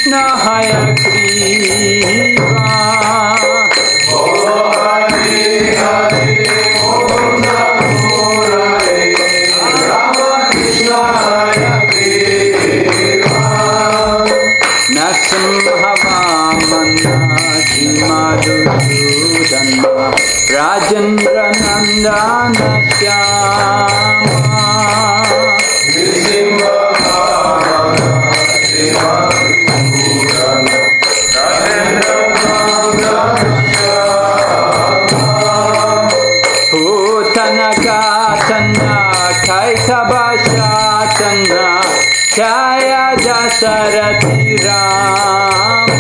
Krishna Hare Kriva. Rajendra Nandana Shyama Putana Gatana Kaitaba Shatana Jaya Dasarathi Rama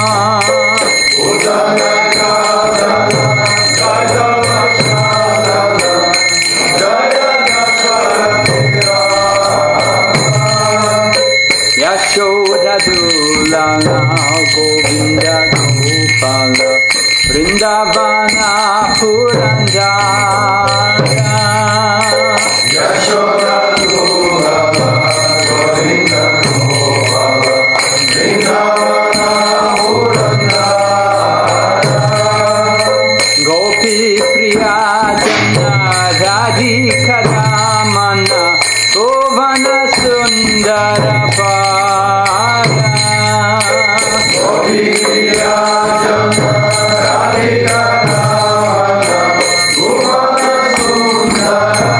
Putana Gatana Kaitaba Shatana Jaya Dasarathi Rama Yashoda Dulana Govinda Gopala Vrindavana Purandara Yashoda Dulana Govinda Gopala Vrindavana Purandara Gopi Priya Jana Radhika Ramana Govana Sundara Para Gopi Priya Jana Radhika Ramana Govana Sundara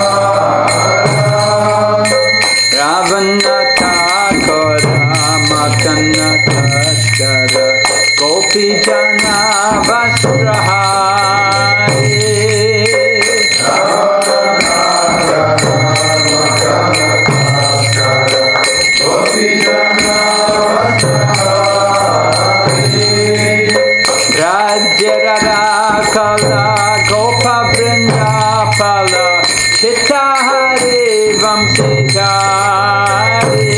Para Ravana Thakura Makana Tashkara Gopi Jana Vasrahari Rajyarakala Gopa Vrindapala Chittahare Vamsidhare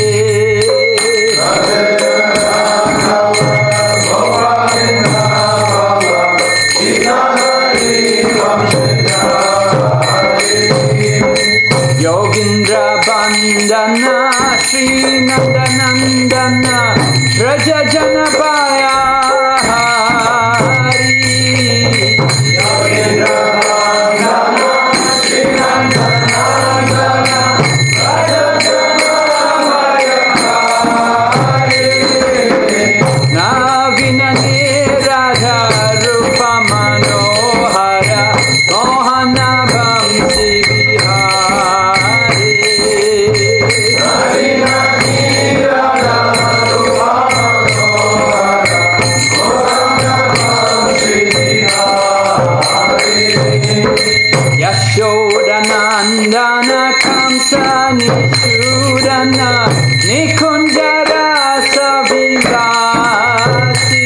Gopa Vrindapala Chittahare Vamsidhare Yogindra Bandana Sri Nandanandana Raja Janapaya Hari Yogindra Bandana Sri Nandanandana Raja Janapaya Hari Navinane Radha Rupa Manohara Mohana Vamsi Vihari Yashodanandana Kamsa Nishudana Nikunjara Savilasi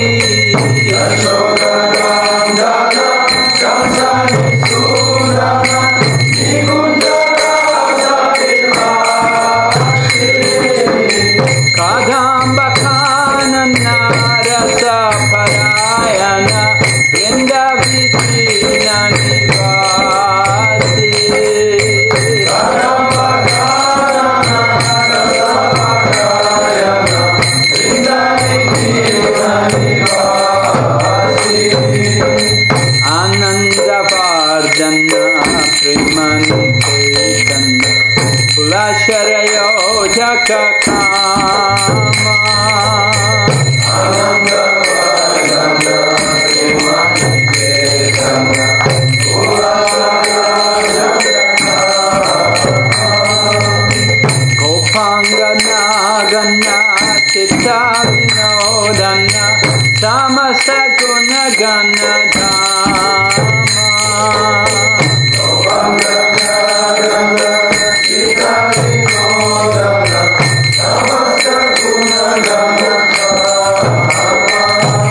Yashodanandana Kamsa Nishudana Nikunjara Savilasi Kadamba Kanana Rasa Parayana Vrinda Vikrina Nivasi Kadamba Kanana Rasa Parayana Vrinda Vikrina Nivasi Ananda Vardhana Premani Ketana Kulasharayo Jakakama Ananda Vardhana Premani Ketana Kulasharayo Jakakama Gopanga Nagana Chitta Vinodana Tamasa Guna Gana Dhamma Gopanga Nagana Chitta Vinodana Tamasa Guna Gana Dhamma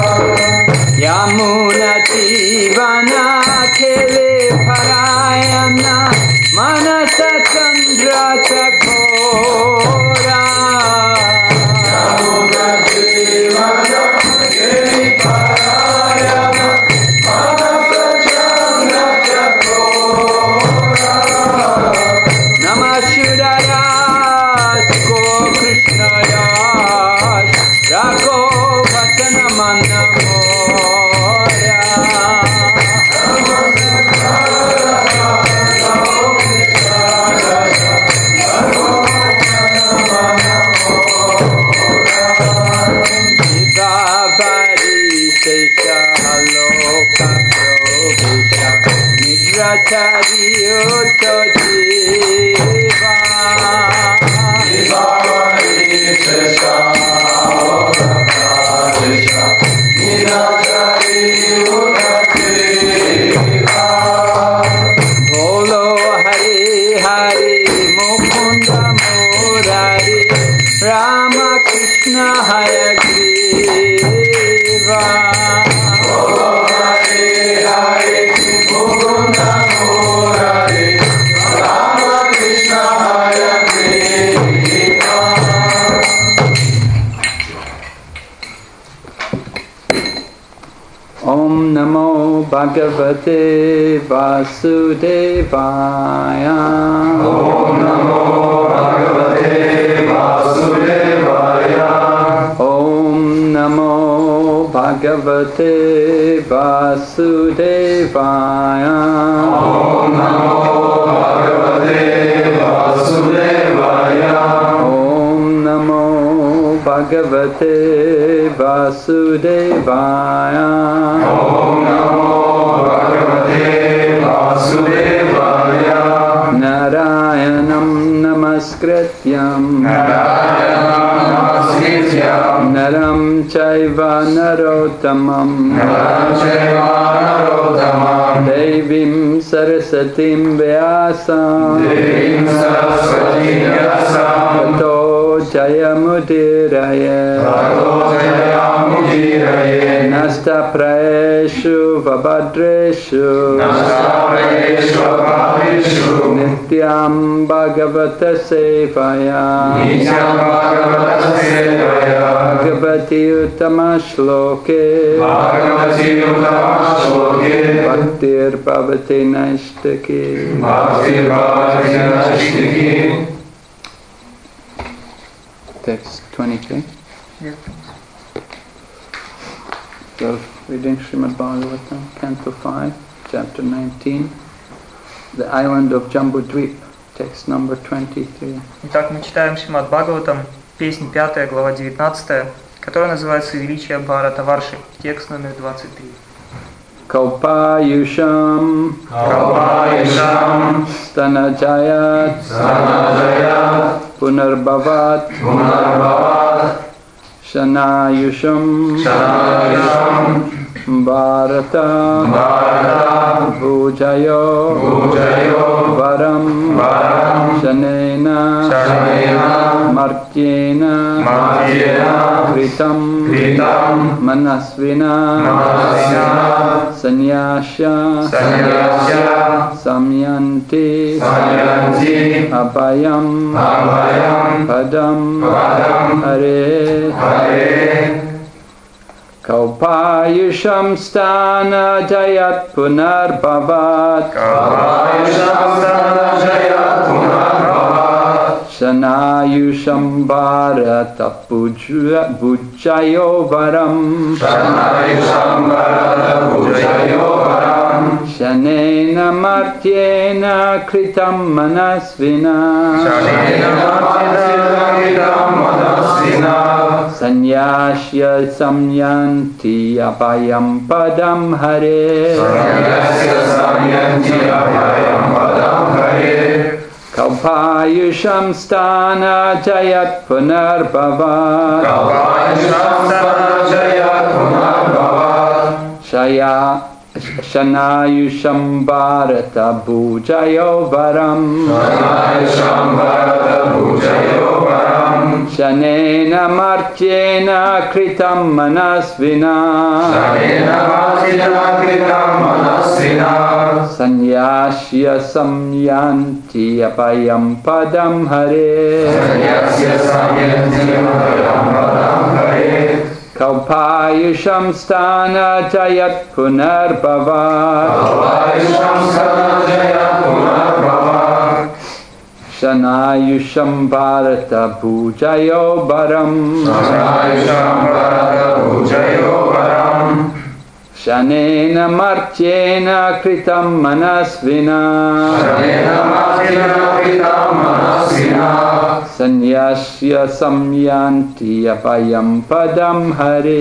Yamuna Jivana Kele Parayana Manasa Chandra Chakora Yamuna Jivana Kele Parayana Manasa Chandra Chakora Chariyoto Jiva Bolo Hari Hari Mukunda Murari Rama Krishna Hayagriva Bolo Hari Hari Mukunda Murari Rama Krishna Hayagriva Om Namo Bhagavate Vasudevaya Om Namo Bhagavate Vasudevaya Om Namo Bhagavate Vasudevaya Om Namo Bhagavate Vasudevaya Om Namo Bhagavate Vasudevaya Om Namo Bhagavate Vasudevaya Narayanam Namaskrityam Naram Chaiva Narottamam Devim Sarasatim Vyasam Tato Jayamudiraya Nasta Praeshu Vabhadreshu Nityam Bhagavata Sevaya Bhagavati Uttama Shloke Bhaktir Bhavati Naishtaki Text 23. Yes. 12. Reading Srimad Bhagavatam, Canto 5, Chapter 19, The Island of Jambudvip, text number 23. Итак, мы читаем Шримад Бхагаватам, песнь 5, глава 19, которая называется «Величие Бхаратаварши», текст номер 23. Kalpayusham Stanajayat Punarbhavat Shanayusham Bharata Bhujayo Varam Shanena Martyena Kritam Manasvina Sanyasya Samyanti Abhayam Padam Hare Kaupayusham Stana Jayat Punarbhavat Shanayusham Bharata Bhujayo Varam Shanena Martyena Kritam Manasvina Sanyasya Samyanti Abhayam Padam Hare Kalpayusham Stana Jayat Punarbhavat Shanayusham Bharata Bhujayo Varam Shanena Martyena Kritam Manasvina Sanyasya Samyanti Abhayam Padam Hare Kalpayusham Stana Jayat Punarbhavat Shanayusham Bharata Bhujayo Varam Shanena Martyena Kritam Manasvina Sanyasya Samyanti Abhayam Padam Hare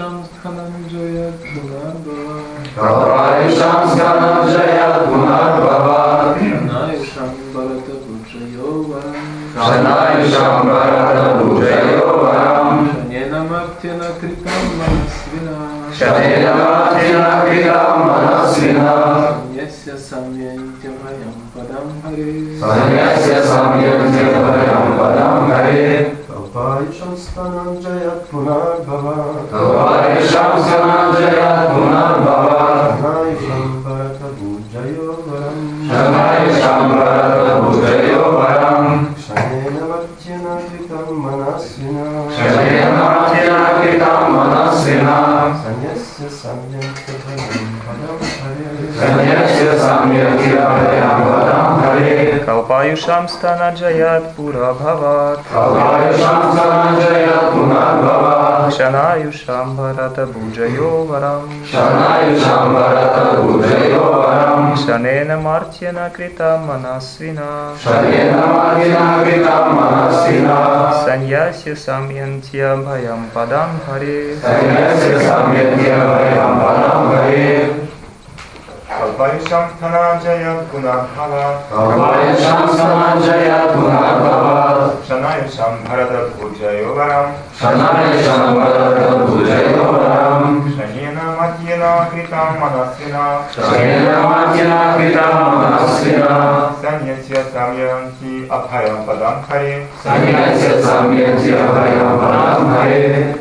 Kalpayusham Dhananjaya Gunarbhava Kalpayusham Dhananjaya Gunarbhava Shanayusham Bharata Bhujayo Varam Shanayusham Bharata Bhujayo Varam Shanena Martyana Kritam Manasvina Shanena Martyana Kritam Manasvina Sanyasya Samyantyavayam Padam Hare Sanyasya Samyantyavayam Padam Hare Kalpayusham Dhananjaya Gunarbhava Kalpayusham Dhananjaya Gunarbhava Shanayusham Bharata Bhujayo Varam Shanayusham Bharata Bhujayo Varam Shanena Martyana Kritam Manasvina Shanena Martyana Kritam Manasvina Sanyasya Samyantyavayam Padam Hare Sanyasya Samyantyavayam Padam Hare Kalpayusham Stanajayat Pura Bhavat Kalpayusham Dhananjaya Gunarbhava Shanayusham Bharata Bhujayo Varam Shanayusham Bharata Bhujayo Varam Shanena Martyana Kritam Manasvina Shanena Martyana Kritam Manasvina Sanyasya Samyantyavayam Padam Hare Sanyasya Samyantyavayam Padam Hare Kalpayusham Dhananjaya Gunarbhava Kalpayusham Dhananjaya Gunarbhava Shanayusham Bharata Bhujayo Varam Shanayusham Bharata Bhujayo Varam Shanena Martyana Kritam Manasvina Shanena Martyana Kritam Manasvina Sanyasya Samyanti Abhayam Padam Hare Sanyasya Samyantyavayam Padam Hare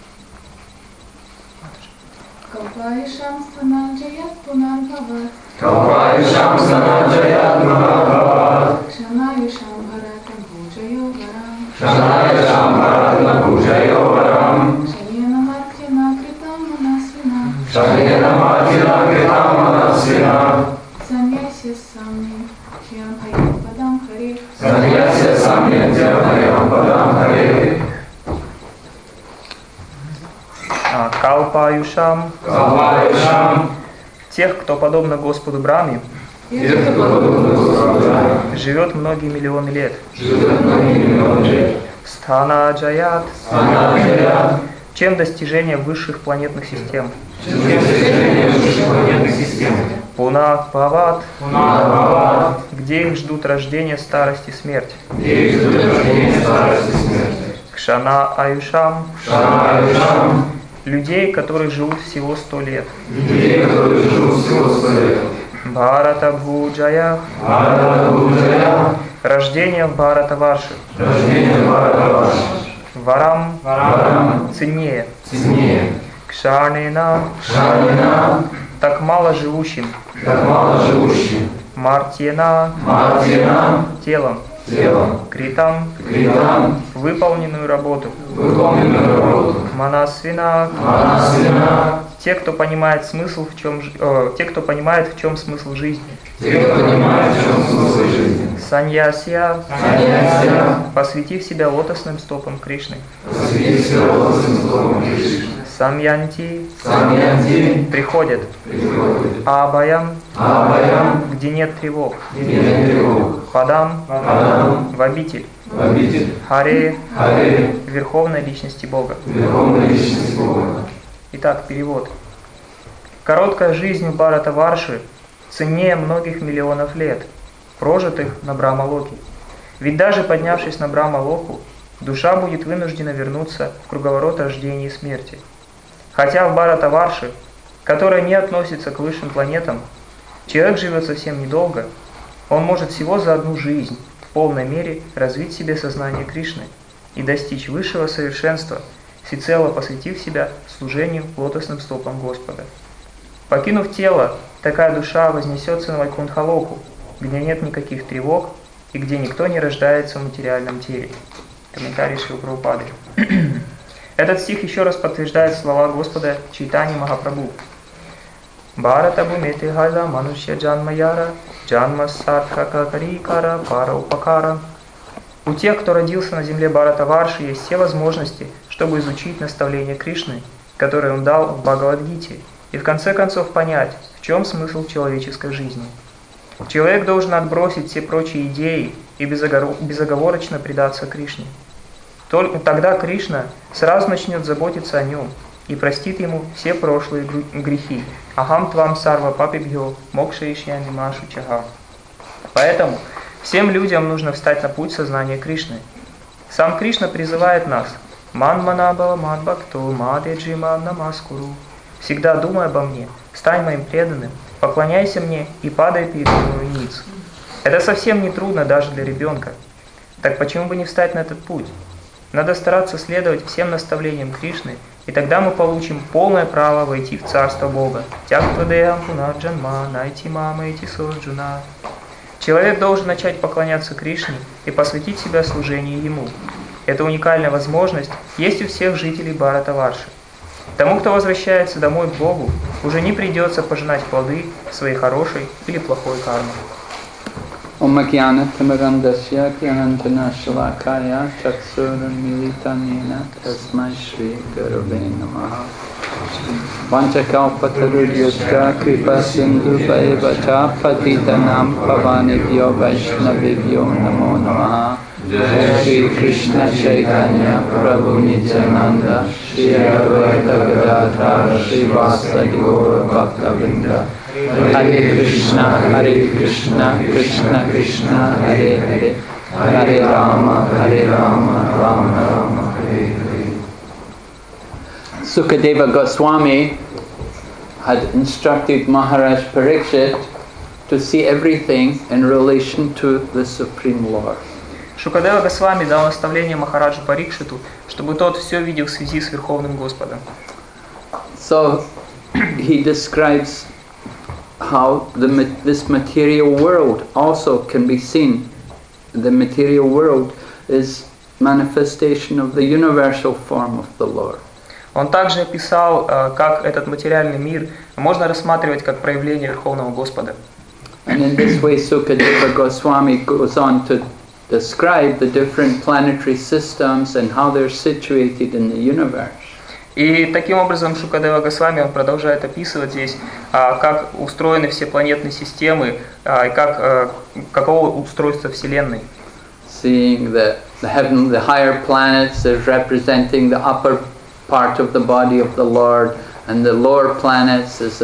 Kalpayusham Dhananjaya Gunarbhava Kalpayusham Dhananjaya Gunarbhava Shanayusham Bharata Bhujayo Varam Shanayusham Bharata Bhujayo Varam Shanena Martyana Kritam Manasvina Shanena Martyana Kritam Manasvina Sanyasya Samyantyavayam Padam Hare Sanyasya Samyantyavayam Padam Hare Kalpayusham Kalpayusham тех, кто подобно Господу Брахме тех, кто подобно Господу Брахме живет многие миллионы лет. живет многие миллионы лет. Стханаджаят, Стханаджаят, чем достижение высших планетных систем. чем достижение высших планетных систем. Пунахбхават, Пунахбхават, где их ждут рождение, старость и смерть. где их ждут рождение, старость и смерть. Кшана Аюшам, Шанаюшам, людей, которые живут всего 100 лет. людей, которые живут всего 100 лет. Бхарата Бхуджая, Бхарата Бхуджая, рождение в Бхарата Варши. рождение Бхарата Варши. Варам, Варам, ценнее. ценнее. Кшанена, Кшанина, так мало живущим. так мало живущим. Мартьена, Мартина, телом. телом. Критам, Критам, выполненную работу. выполненную работу. Манасвина, Манасвина, те, кто понимает смысл, в чем смысл жизни. те, кто понимает, в чем смысл жизни. Саньясия, Саньясия, посвятив себя лотосным стопам Кришны. посвятив себя лотосным стопам Кришны. Самьянти, Самьянти, приходят. приходит. Абаям, Абаям, где нет тревог. где нет тревог. Падам, Падам, в обитель. в обитель. Харе, Харе, верховной личности Бога. верховной личности Бога. Итак, перевод. Короткая жизнь в Бхарата Варши ценнее многих миллионов лет, прожитых на Брахма-локе. Ведь даже поднявшись на Брахма-локу, душа будет вынуждена вернуться в круговорот рождения и смерти. Хотя в Бхарата Варши, которая не относится к высшим планетам, человек живет совсем недолго, он может всего за одну жизнь в полной мере развить в себе сознание Кришны и достичь высшего совершенства, всецело посвятив себя служению лотосным стопам Господа. Покинув тело, такая душа вознесется на Вайкунтха-локу, где нет никаких тревог и где никто не рождается в материальном теле. Комментарий Шрила Прабхупады. Этот стих еще раз подтверждает слова Господа Чайтаньи Махапрабху. Бхарата бхумити гайда манушья джанма яра, джанма садхака карикара пара упакара. У тех, кто родился на земле Бхарата Варши, есть все возможности, чтобы изучить наставления Кришны, которые он дал в Бхагавад-гите, и в конце концов понять, в чем смысл человеческой жизни. Человек должен отбросить все прочие идеи и безоговорочно предаться Кришне. Только тогда Кришна сразу начнет заботиться о нем и простит ему все прошлые грехи. Ахам твам сарва папибхё мокшаишьяни машу чага. Поэтому всем людям нужно встать на путь сознания Кришны. Сам Кришна призывает нас: «Ман манабава мад бхакто мадеджи ман намаскуру». Всегда думай обо мне, стань моим преданным, поклоняйся мне и падай передо мной ниц. Это совсем не трудно даже для ребенка. Так почему бы не встать на этот путь? Надо стараться следовать всем наставлениям Кришны, и тогда мы получим полное право войти в Царство Бога. Тяктвадеям пунарджанма найти мама эти сорджуна. Человек должен начать поклоняться Кришне и посвятить себя служению Ему. Эта уникальная возможность есть у всех жителей Бхаратаварши. Тому, кто возвращается домой к Богу, уже не придется пожинать плоды своей хорошей или плохой кармы. Om Jnana Timirandasya Jnanantana Shalakaya Chaksuranmilitanena Tasmai Shri Gurave Namaha Vanchakalpatarudhyasya Kripa Sindhu Vaivata Patitanam Pavanebhyo Vaishnavibhyo Namo Namaha Shri Krishna Chaitanya Prabhu Nityananda Shri Advaita Gadadhara Shri Vasadi Gaura Bhaktavinda Hare Krishna, Krishna Krishna, Hare Hare, Hare Rama, Rama Rama, Hare Hare. Sukadeva Goswami had instructed Maharaj Parikshit to see everything in relation to the Supreme Lord. Шукадева Госвами дал наставление Махараджу Парикшиту, чтобы тот все видел в связи с Верховным Господом. So he describes how this material world also can be seen. The material world is manifestation of the universal form of the Lord. Он также описал, как этот материальный мир можно рассматривать как проявление Верховного Господа. And in this way, Sukadeva Goswami goes on to describe the different planetary systems and how they're situated in the universe. И таким образом Шукадева Госвами он продолжает описывать здесь, как устроены все планетные системы, и каково устройство Вселенной. Seeing the higher planets as representing the upper part of the body of the Lord, and the lower planets as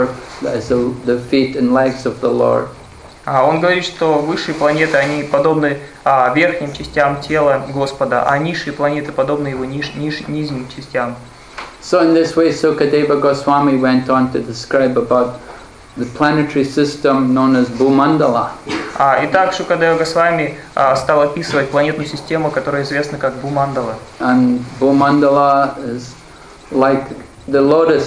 the feet and legs of the Lord. Он говорит, что высшие планеты, они подобны верхним частям тела Господа, а низшие планеты подобны его нижним частям. So in this way, Sukadeva Goswami went on to describe about the planetary system known as Bhumandala. Итак, Шукадева Госвами стал описывать планетную систему, которая известна как Бхумандала. And Bhumandala is like a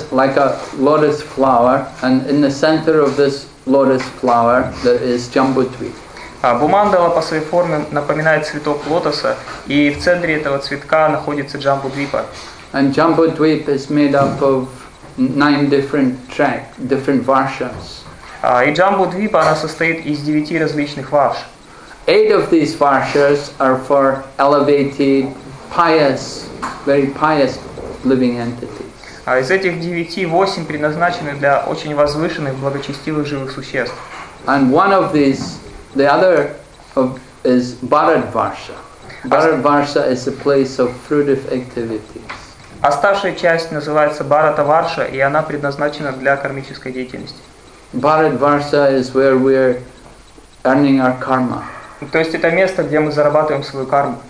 lotus flower, and in the center of this lotus flower there is Jambudvip. Бхумандала по своей форме напоминает цветок лотоса, и в центре этого цветка находится Джамбудвипа. And Jambudvip is made up of 9 different varshas. И Джамбудвипа она состоит из 9 различных варш. 8 of these varshas are for elevated, pious, very pious living entities. Из этих 9, 8 предназначены для очень возвышенных, благочестивых живых существ. And one of these, the other is Bharatvarsha. Bharatvarsha is a place of fruitive activities. Оставшая часть называется Бхаратаварша, и она предназначена для кармической деятельности. Bharatvarsha is where we're earning our karma. То есть это место, где мы зарабатываем свою карму.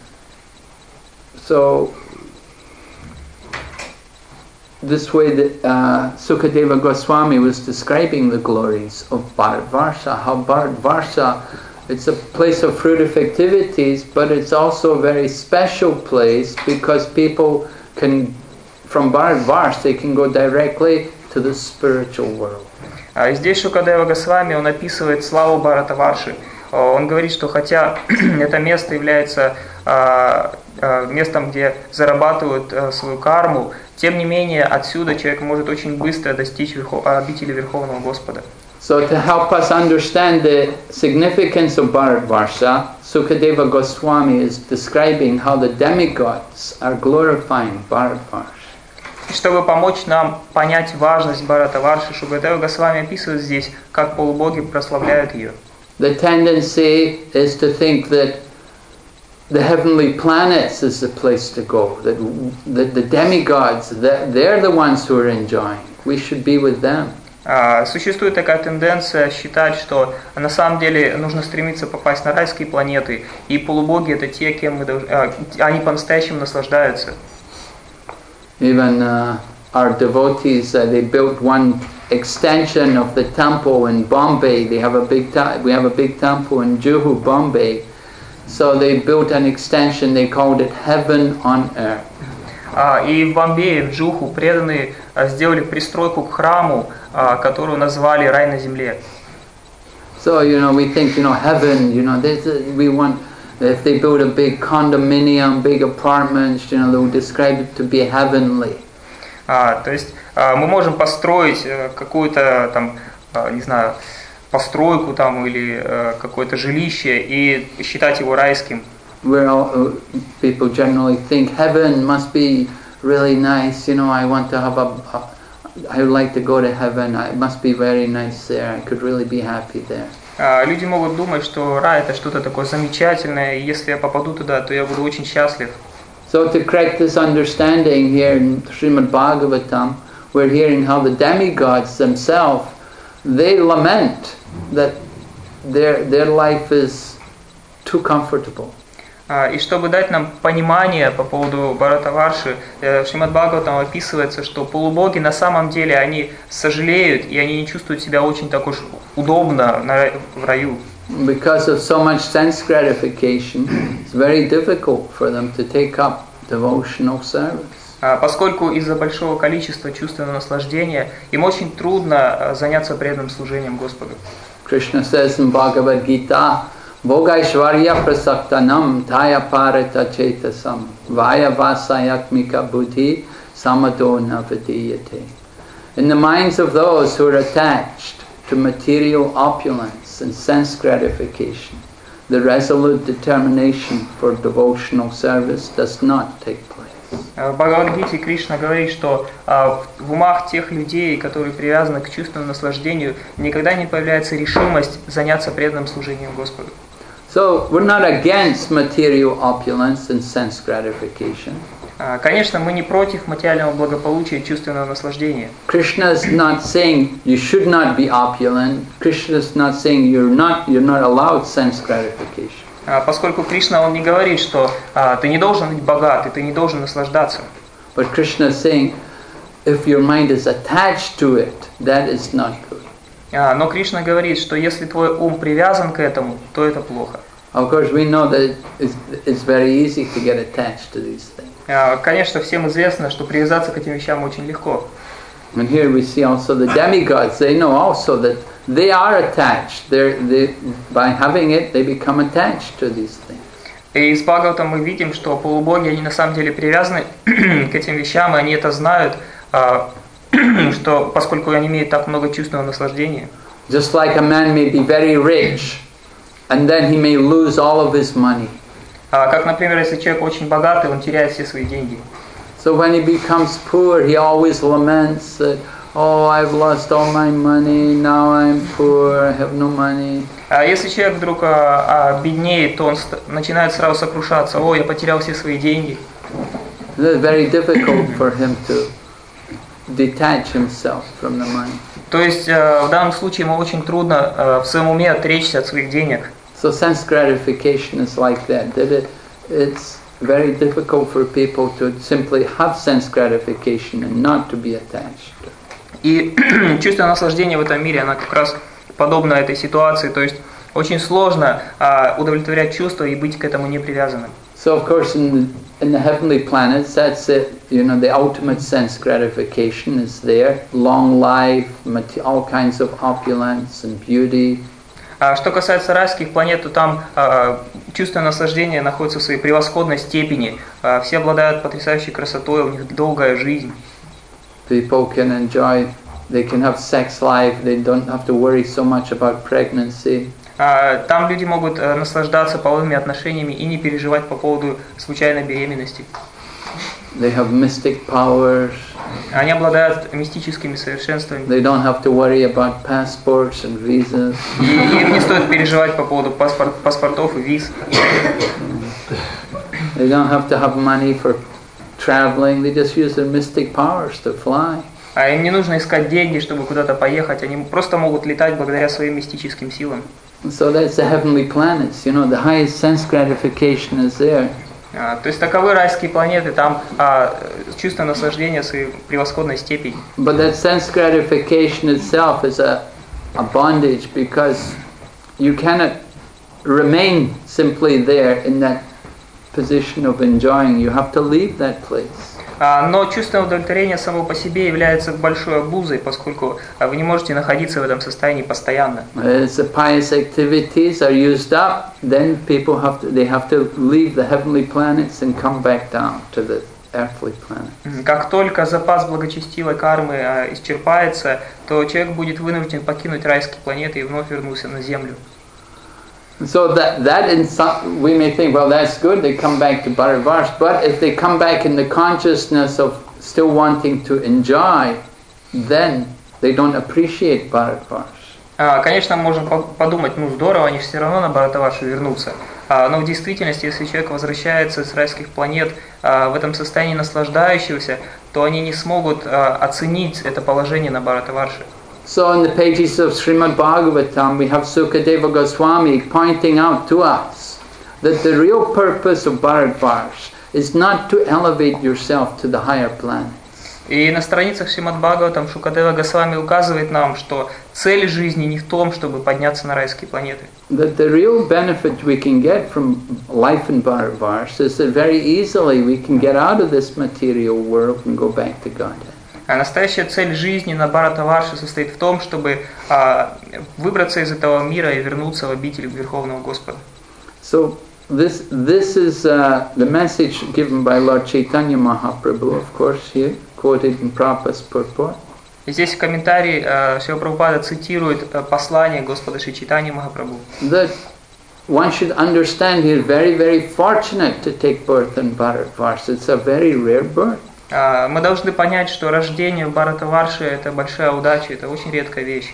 So this way, Sukadeva Goswami was describing the glories of Bharatvarsha. How Bharatvarsha, it's a place of fruitive activities, but it's also a very special place because people can, from Bharatvarsha, they can go directly to the spiritual world. Здесь Шукадева Госвами, он описывает славу Бхаратаварши. Он говорит, что хотя это место является местом, где зарабатывают свою карму, тем не менее отсюда человек может очень быстро достичь обители Верховного Господа. So to help us understand the significance of Bharatvarsha, Sukadeva Goswami is describing how the demigods are glorifying Bharatvarsha. Чтобы помочь нам понять важность Бхаратаварши, Шукадева Госвами описывает здесь, как полубоги прославляют ее. The tendency is to think that the heavenly planets is the place to go. That the demigods, they're the ones who are enjoying. We should be with them. Существует такая тенденция считать, что на самом деле нужно стремиться попасть на райские планеты, и полубоги это те, кем они по-настоящему наслаждаются. Even our devotees, they built one extension of the temple in Bombay. We have a big temple in Juhu, Bombay. So they built an extension. They called it Heaven on Earth. И в Бомбее, в Джуху, преданные сделали пристройку к храму, которую назвали «Рай на земле». So, we think, heaven, we want, if they build a big condominium, big apartments, they'll describe it to be heavenly. То есть мы можем построить какую-то там, не знаю, постройку там или какое-то жилище и считать его райским. People generally think heaven must be really nice. I want to have I would like to go to heaven. It must be very nice there. I could really be happy there. Люди могут думать, что рай это что-то такое замечательное, и если я попаду туда, то я буду очень счастлив. So to correct this understanding here in Srimad Bhagavatam, we're hearing how the demigods themselves, they lament that their life is too comfortable. И чтобы дать нам понимание по поводу Бхаратаварши, в Шримад Бхагаватам описывается, что полубоги на самом деле они сожалеют и они не чувствуют себя очень так уж удобно в раю. Because of so much sense gratification, it's very difficult for them to take up devotional service. Поскольку из-за большого количества чувственного наслаждения им очень трудно заняться преданным служением Господу. Krishna says in Bhagavad Gita, Bhogaishvarya prasaktanam taya parita chetasam vaya vasayatmika buddhi samado navadiyate. In the minds of those who are attached to material opulence and sense gratification, the resolute determination for devotional service does not take place. В Бхагавад-гите Кришна говорит, что в умах тех людей, которые привязаны к чувственному наслаждению, никогда не появляется решимость заняться преданным служением Господу. So we're not against material opulence and sense gratification. Конечно, мы не против материального благополучия и чувственного наслаждения. Krishna is not saying you should not be opulent. Krishna is not saying you're not allowed sense gratification. Поскольку Кришна, он не говорит, что ты не должен быть богат, и ты не должен наслаждаться. But Krishna is saying, if your mind is attached to it, that is not good. Но Кришна говорит, что если твой ум привязан к этому, то это плохо. Of course, we know that it's very easy to get attached to these things. Конечно, всем известно, что привязаться к этим вещам очень легко. And here we see also the demigods. They know also that they are attached. By having it, they become attached to these things. И из Бхагаватам мы видим, что полубоги, они на самом деле привязаны к этим вещам, и они это знают, что поскольку они имеют так много чувственного наслаждения. Just like a man may be very rich, and then he may lose all of his money. Как, например, если человек очень богатый, он теряет все свои деньги. So when he becomes poor, he always laments that, oh, I've lost all my money, now I'm poor, I have no money. Если человек вдруг беднеет, то он начинает сразу сокрушаться, о, я потерял все свои деньги. It's very difficult for him to detach himself from the money. То есть в данном случае ему очень трудно в своем уме отречься от своих денег. So sense gratification is like that. It's very difficult for people to simply have sense gratification and not to be attached. И чувство наслаждения в этом мире, оно как раз подобно этой ситуации. То есть очень сложно удовлетворять чувства и быть к этому не привязанным. So of course in the heavenly planets, that's it. The ultimate sense gratification is there. Long life, all kinds of opulence and beauty. Что касается райских планет, то там чувство наслаждения находится в своей превосходной степени. Все обладают потрясающей красотой, у них долгая жизнь. People can enjoy, they can have sex life, they don't have to worry so much about pregnancy. Там люди могут наслаждаться половыми отношениями и не переживать по поводу случайной беременности. They have mystic powers, Они обладают мистическими совершенствами. They don't have to worry about passports and visas. И им не стоит переживать по поводу паспортов и виз. They don't have to have money for traveling. They just use their mystic powers to fly. А им не нужно искать деньги, чтобы куда-то поехать. Они просто могут летать благодаря своим мистическим силам. So that's the heavenly planets. You know, the highest sense gratification is there. То есть таковы райские планеты, там чувство наслаждения своей превосходной степени. But that sense gratification itself is a bondage, because you cannot remain simply there in that position of enjoying. You have to leave that place. Но чувство удовлетворения само по себе является большой обузой, поскольку вы не можете находиться в этом состоянии постоянно. As the pious activities are used up, then people have to leave the heavenly planets and come back down to the earthly planet. Как только запас благочестивой кармы исчерпается, то человек будет вынужден покинуть райские планеты и вновь вернуться на Землю. So that in some, we may think, well, that's good, they come back to Bharatvarsha, but if they come back in the consciousness of still wanting to enjoy, then they don't appreciate Bharatvarsha. Конечно, можем подумать, здорово, они все равно на Бхаратаваршу вернутся. Но в действительности, если человек возвращается с райских планет в этом состоянии наслаждающегося, то они не смогут оценить это положение на Бхаратаварше. So in the pages of Srimad Bhagavatam, we have Sukadeva Goswami pointing out to us that the real purpose of Bharatvarsha is not to elevate yourself to the higher planets. И на страницах Шримад Бхагаватам Шукадева Госвами указывает нам, что цель жизни не в том, чтобы подняться на райские планеты. That the real benefit we can get from life in Bharatvarsha is that very easily we can get out of this material world and go back to Godhead. А настоящая цель жизни на Бхаратаварше состоит в том, чтобы выбраться из этого мира и вернуться в обитель Верховного Господа. So this is the message given by Lord Chaitanya Mahaprabhu, of course, here, quoted in Prabhupada's purport. И здесь в комментарии Шрила Прабхупада цитирует послание Господа Шри Чайтаньи Махапрабху. That one should understand he is very, very fortunate to take birth in Bharatvarsha. It's a very rare birth. Мы должны понять, что рождение в Бхаратаварше – это большая удача, это очень редкая вещь.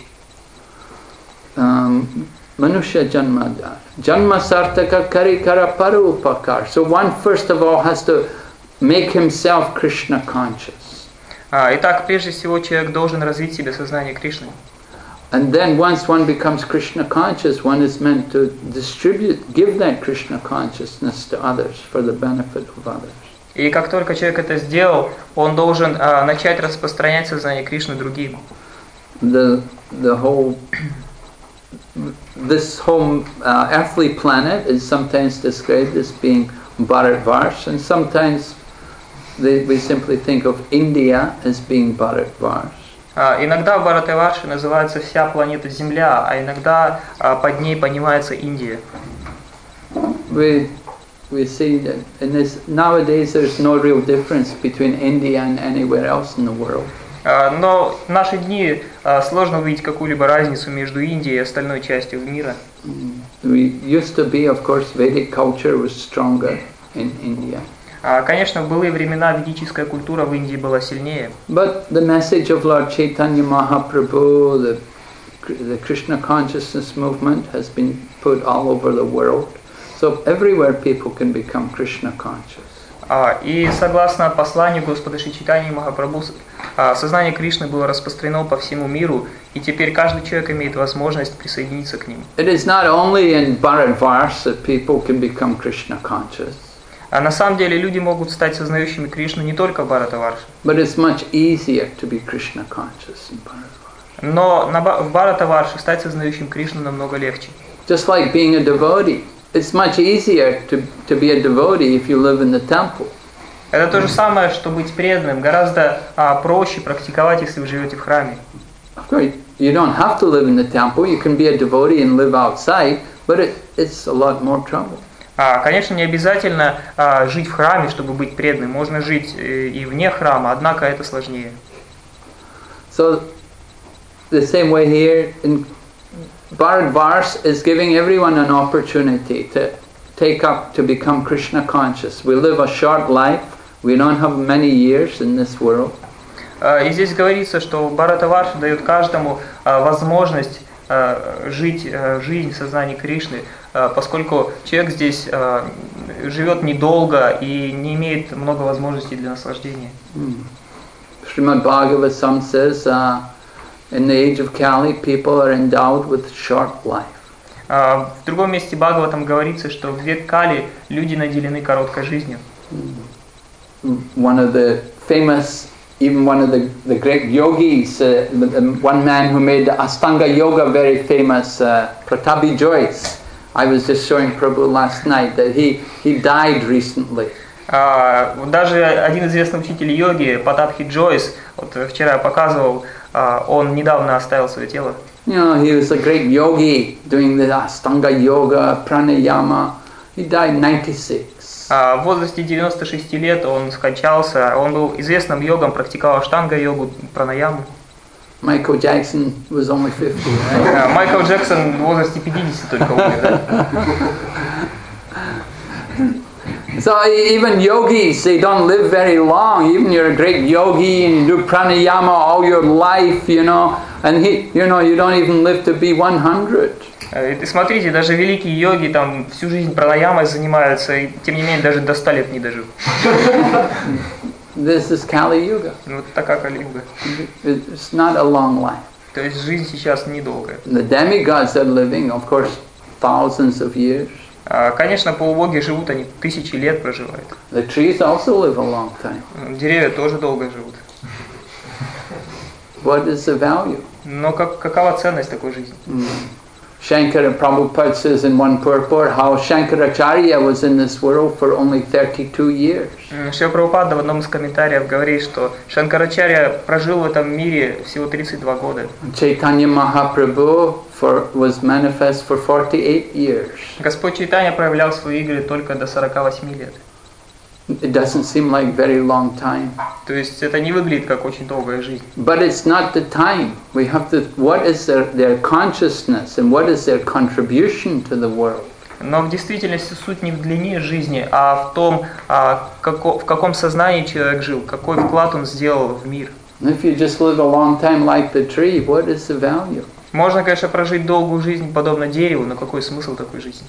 Manushya Janma Sartaka Karikara Parupakar. So one first of all has to make himself Krishna conscious. Итак, прежде всего человек должен развить в себе сознание Кришны. And then once one becomes Krishna conscious, one is meant to give that Krishna consciousness to others for the benefit of others. И как только человек это сделал, он должен начать распространять сознание Кришны другим. This whole earthly planet is sometimes described as being Bharatvarsha, and sometimes we simply think of India as being Bharatvarsha. Иногда Бхаратаварша называется вся планета Земля, а иногда под ней понимается Индия. We see that nowadays there's no real difference between India and anywhere else in the world. Но в наши дни сложно увидеть какую-либо разницу между Индией и остальной частью мира. We used to be, of course, Vedic culture was stronger in India. Конечно, в былые времена ведическая культура в Индии была сильнее. But the message of Lord Chaitanya Mahaprabhu, the Krishna consciousness movement, has been put all over the world. So everywhere people can become Krishna conscious. И согласно посланию Господа Шри Чайтаньи Махапрабху, сознание Кришны было распространено по всему миру, и теперь каждый человек имеет возможность присоединиться к ним. It is not only in Bharatvarsha that people can become Krishna conscious. А на самом деле люди могут стать сознающими Кришну не только в Бхаратаварше. But it's much easier to be Krishna conscious in Bharatvarsha. Но в Бхаратаварше стать сознающим Кришну намного легче. Just like being a devotee. It's much easier to be a devotee if you live in the temple. Это то же самое, что быть преданным. Гораздо проще практиковать, если вы живете в храме. Of course, you don't have to live in the temple. You can be a devotee and live outside, but it's a lot more trouble. Конечно, не обязательно жить в храме, чтобы быть преданным. Можно жить и вне храма, однако это сложнее. So, the same way here in Bharatvarsha is giving everyone an opportunity to become Krishna conscious. We live a short life. We don't have many years in this world. И здесь говорится, что Бхаратаварша дает каждому возможность жить жизнь в сознании Кришны, поскольку человек здесь живет недолго и не имеет много возможностей для наслаждения. Srimad Bhagavatam says, in the age of Kali, people are endowed with short life. В другом месте Бхагаватам говорится, что в век Кали люди наделены короткой жизнью. One of the famous, even one of the great yogis, one man who made Astanga Yoga very famous, Pratapi Jois. I was just showing Prabhu last night that he died recently. Даже один известный учитель йоги, Патабхи Джойс, вот вчера я показывал, он недавно оставил свое тело. You know, he was a great yogi doing the Astanga Yoga, Pranayama. He died 96. В возрасте 96 лет он скончался. Он был известным йогом, практиковал аштанга-йогу, пранаяму. Michael Jackson was only 50, right? Майкл Джексон в возрасте 50 только умер, да? So even yogis, they don't live very long. Even you're a great yogi and you do pranayama all your life, you know, and you don't even live to be 100. И смотрите, даже великие йоги там всю жизнь пранаямой занимаются, и тем не менее даже до 100 лет не дожил. This is Kali Yuga. Вот такая Кали-юга. It's not a long life. То есть жизнь сейчас недолгая. The demigods are living, of course, thousands of years. Конечно, полубоги живут, они тысячи лет проживают. The trees also live a long time. Деревья тоже долго живут. What is the value? Но какова ценность такой жизни? Shankara Prabhupada says in one purport how Shankaracharya was in this world for only 32 years. Шрила Прабхупада в одном из комментариев говорит, что Шанкарачарья прожил в этом мире всего 32 года. Chaitanya Mahaprabhu was manifest for 48 years. Господь Чайтанья проявлял свои игры только до 48 лет. It doesn't seem like very long time. То есть это не выглядит как очень долгая жизнь. But it's not the time. We have to. What is their consciousness and what is their contribution to the world? Но в действительности суть не в длине жизни, а в том, в каком сознании человек жил, какой вклад он сделал в мир. If you just live a long time like the tree, what is the value? Можно, конечно, прожить долгую жизнь подобно дереву, но какой смысл такой жизни?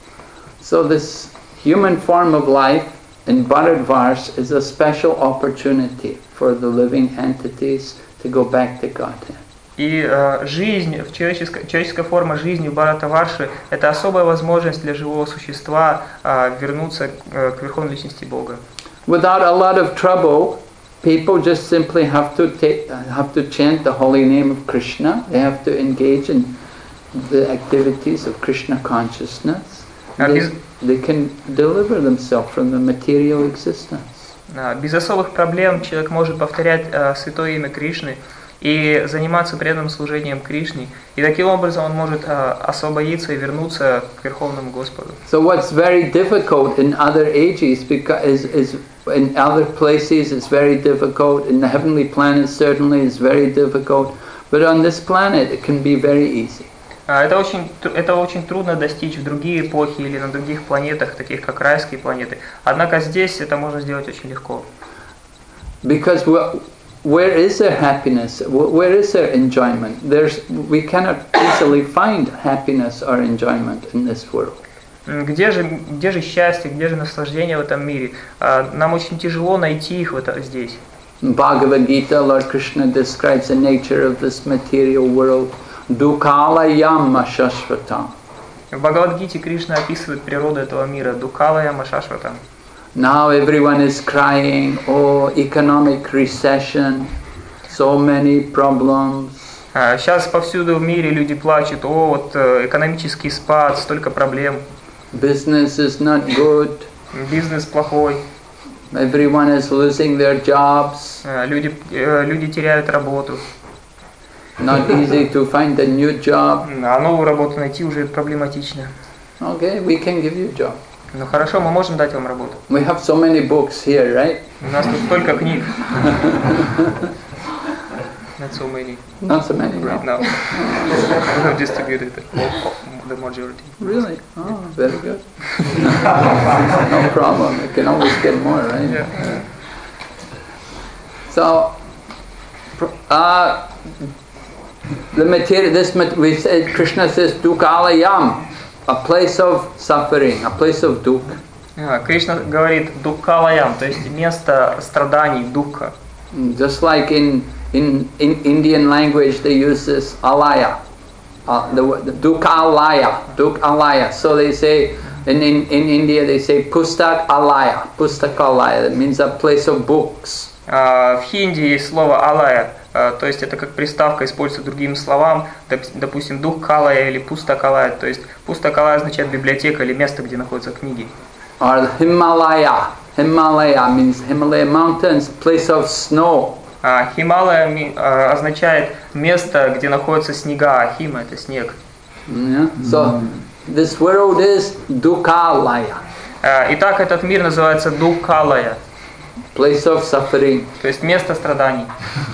So this human form of life in Bharatvarsh is a special opportunity for the living entities to go back to Godhead. И жизнь, человеческая форма жизни в Бхаратаварше – это особая возможность для живого существа вернуться к Верховной Личности Бога. Without a lot of trouble, people just simply have to chant the holy name of Krishna. They have to engage in the activities of Krishna consciousness. They can deliver themselves from the material existence. Без особых проблем человек может повторять святое имя Кришны и заниматься преданным служением Кришне, и таким образом он может освободиться и вернуться к Верховному Господу. So what's very difficult in other ages is in other places it's very difficult, in the heavenly planets certainly it's very difficult, but on this planet it can be very easy. Это очень трудно достичь в другие эпохи или на других планетах, таких как райские планеты. Однако здесь это можно сделать очень легко. Because where is there happiness? Where is there enjoyment? We cannot easily find happiness or enjoyment in this world. Где же счастье, где же наслаждение в этом мире? Нам очень тяжело найти их здесь. In Bhagavad Gita, Lord Krishna describes the nature of this material world. Dukhalayam ashashvatam. В Бхагавад-гите Кришна описывает природу этого мира. Дукалаям ашашватам. Now everyone is crying, oh, economic recession, so many problems. Сейчас повсюду в мире люди плачут, вот экономический спад, столько проблем. Business is not good. Бизнес плохой. Everyone is losing their jobs. Люди теряют работу. Not easy to find a new job. А новую работу найти уже проблематично. Okay, we can give you a job. Ну хорошо, мы можем дать вам работу. We have so many books here, right? У нас тут столько книг. Not so many. Not so many, right no. now. We have distributed the majority. Really? Oh, very good. No problem. You can always get more, right? Yeah. So, The material, we said, Krishna says Dukkalayam, a place of suffering, a place of dukkha. Кришна говорит дуккалаям, то есть место страданий, дукха. Just like in Indian language, they use this alaya, the Dukkalaya. So they say in India they say Pustak Alaya. That means a place of books. В хинди есть слово алая, то есть это как приставка используется другим словам, допустим, дуккалая или пустакалая, то есть пустакалая означает библиотека или место, где находятся книги. Or Himalaya means Himalaya mountains, place of snow. Хималая означает место, где находятся снега, а хима это снег. Yeah. So this world is Dukkalaya. Итак, этот мир называется дуккалая. Place of suffering. То есть место страданий.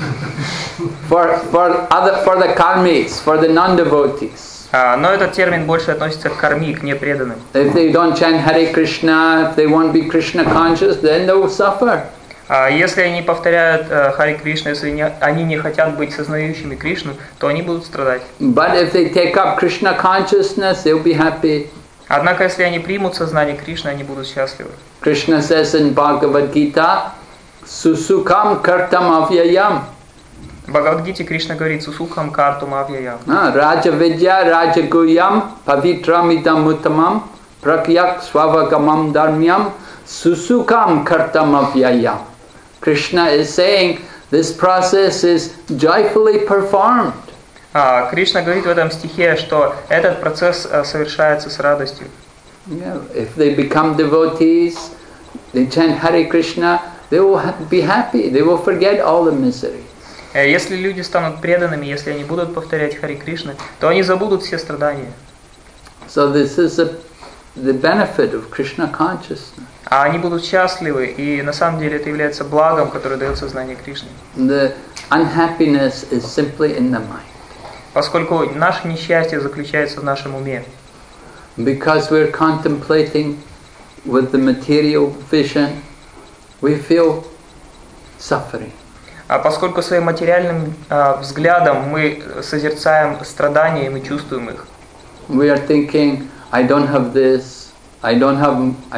For the karmis, for the non-devotees. Но этот термин больше относится к карми, к непреданным. If they don't chant Hare Krishna, if they won't be Krishna conscious, then they will suffer. Если они повторяют Харе Кришна, если они не хотят быть сознающими Кришну, то они будут страдать. But if they take up Krishna consciousness, they'll be happy. Однако, если они примут сознание Кришны, они будут счастливы. Krishna says in Bhagavad Gita, Susukam kartam avyayam. В Бхагавад-гите Кришна говорит «Сусукхам картум авьяям». Raja vidya raja guyam pavitram idam uttamam prakyak swavagamam dharmyam susukam kartam avyayam. Krishna is saying this process is joyfully performed. Кришна говорит в этом стихе, что этот процесс совершается с радостью. Yeah, if they become devotees, they chant Hare Krishna, they will be happy, they will forget all the misery. Если люди станут преданными, если они будут повторять Харе Кришна, то они забудут все страдания. So this is the benefit of Krishna consciousness. А они будут счастливы, и на самом деле это является благом, которое дает сознание Кришны. The unhappiness is simply in the mind. Поскольку наше несчастье заключается в нашем уме. Because we're contemplating with the material vision, we feel suffering. А поскольку своим материальным взглядом мы созерцаем страдания, и мы чувствуем их. We are thinking, I don't have this, I don't have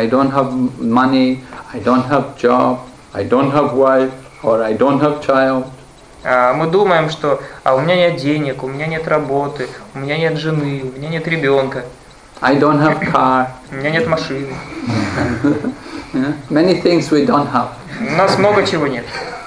money, I don't have job, I don't have wife, or I don't have child. Мы думаем, что у меня нет денег, у меня нет работы, у меня нет жены, у меня нет ребенка. I don't have car. У меня нет машины. Yeah? Many things we don't have. У нас много чего нет.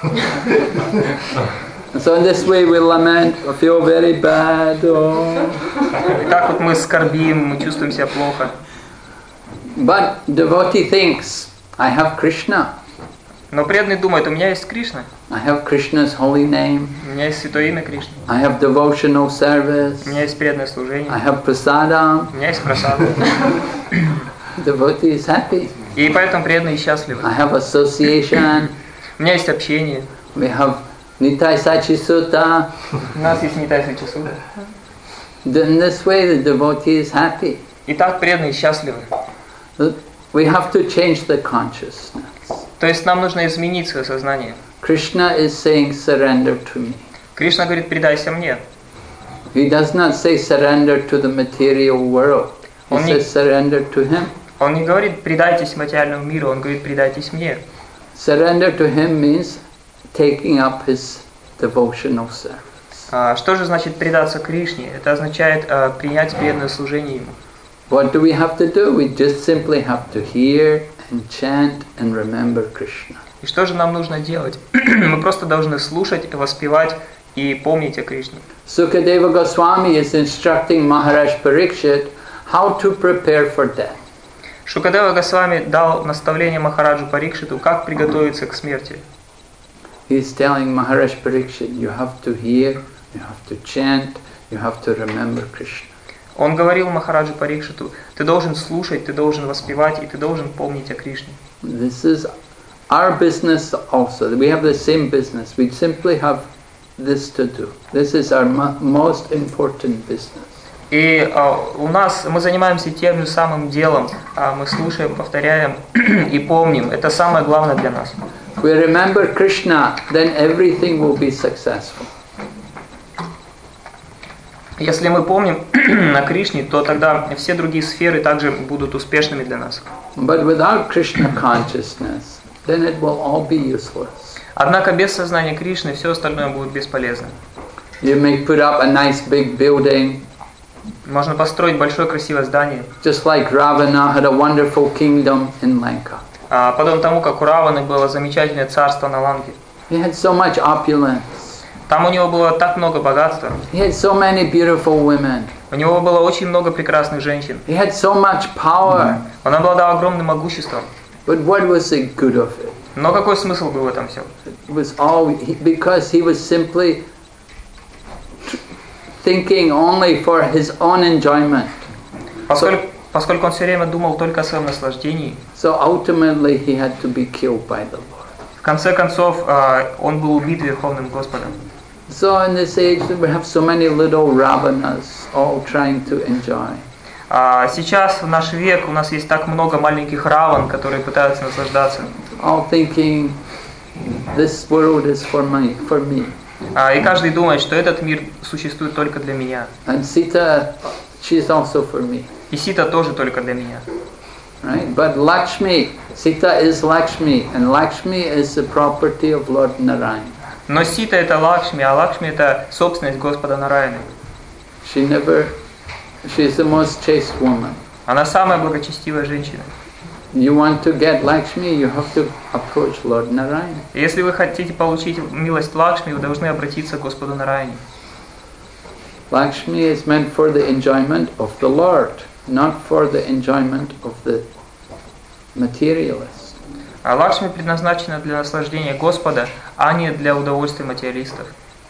So in this way we lament, we feel very bad. Oh. И так вот мы скорбим, мы чувствуем себя плохо. But devotee thinks, I have Krishna. Но преданный думает, у меня есть Кришна. I have Krishna's holy name. У меня есть святое имя Кришны. I have devotional service. У меня есть преданное служение. I have prasadam. У меня есть просада. Devotee is happy. И поэтому преданные счастливы. I have association. У меня есть общение. We have Nitai Sachi Sutta. У нас есть Нитай Сачи-сutta. In this way the devotee is happy. И так преданные счастливы. We have to change the consciousness. То есть нам нужно изменить свое сознание. Krishna is saying surrender to me. Кришна говорит, предайся мне. He does not say surrender to the material world. He says surrender to him. Он не говорит, предайтесь материальному миру, он говорит, предайтесь мне. Surrender to him means taking up his devotional service. Что же значит предаться Кришне? Это означает принять преданное служение Ему. What do we have to do? We just simply have to hear and chant and remember Krishna. И что же нам нужно делать? Мы просто должны слушать, воспевать и помнить о Кришне. Sukadeva Goswami is instructing Maharaj Parikshit how to prepare for death. Шукадева Госвами дал наставление Махараджу Парикшиту, как приготовиться к смерти. He is telling Maharaj Parikshit, you have to hear, you have to chant, you have to remember Krishna. Он говорил Махараджу Парикшиту, ты должен слушать, ты должен воспевать и ты должен помнить о Кришне. This is our business also. We have the same business. We simply have this to do. This is our most important business. И у нас мы занимаемся тем же самым делом. Мы слушаем, повторяем и помним. Это самое главное для нас. If we remember Krishna, then everything will be successful. Если мы помним о Кришне, то тогда все другие сферы также будут успешными для нас. But without Krishna consciousness, then it will all be useless. Однако без сознания Кришны все остальное будет бесполезно. You may put up a nice big building, Можно построить большое красивое здание, just like Ravana had a wonderful kingdom in Lanka. подобно тому, как у Раваны было замечательное царство на Ланке. He had so much opulence. Там у него было так много богатства, He had so many beautiful women. у него было очень много прекрасных женщин, He had so much power. он обладал огромным могуществом. But what was the good of it? Но какой смысл был в этом всем? It was all because he was simply thinking only for his own enjoyment. Поскольку он все время думал только о своем наслаждении, So ultimately he had to be killed by the Lord. в конце концов он был убит Верховным Господом. So in this age we have so many little Ravanas all trying to enjoy. Сейчас, в наш век, у нас есть так много маленьких раван, которые пытаются наслаждаться. All thinking this world is for me. И каждый думает, что этот мир существует только для меня. And Sita, she's also for me. И Сита тоже только для меня. Right? But Lakshmi, Sita is Lakshmi, and Lakshmi is the property of Lord Narayan. Но Сита это Лакшми, а Лакшми это собственность Господа Нараяны. She is the most chaste woman. Она самая благочестивая женщина. You want to get Lakshmi, you have to approach Lord Narayan. И если вы хотите получить милость Лакшми, вы должны обратиться к Господу Нараяне. Lakshmi is meant for the enjoyment of the Lord, not for the enjoyment of the materialist. А Лакшми предназначена для наслаждения Господа, а не для удовольствия материалистов.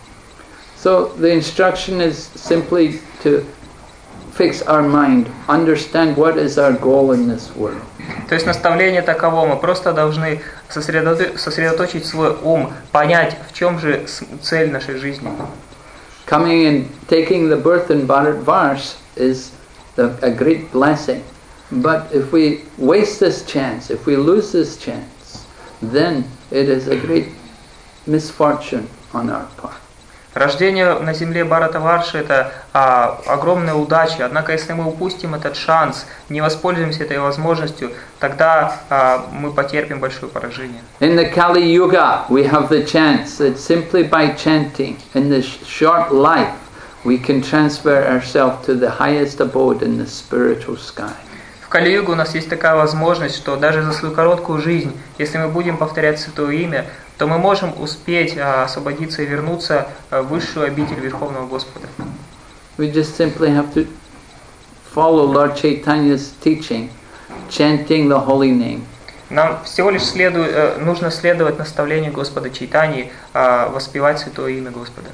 So the instruction is simply to fix our mind, understand what is our goal in this world. То есть наставление таково, мы просто должны сосредоточить свой ум, понять, в чем же цель нашей жизни. Coming and taking the birth in Bharatvarsh is a great blessing. But if we waste this chance, if we lose this chance, then it is a great misfortune on our part. Рождение на земле Бхаратаварши – это огромная удача. Однако, если мы упустим этот шанс, не воспользуемся этой возможностью, тогда мы потерпим большое поражение. In the Kali Yuga, we have the chance that simply by chanting in this short life, we can transfer ourselves to the highest abode in the spiritual sky. В Кали-югу у нас есть такая возможность, что даже за свою короткую жизнь, если мы будем повторять Святое Имя, то мы можем успеть освободиться и вернуться в высшую обитель Верховного Господа. We just simply have to follow Lord Chaitanya's teaching, chanting the holy name. Нам всего лишь нужно следовать наставлению Господа Чайтаньи, воспевать Святое Имя Господа.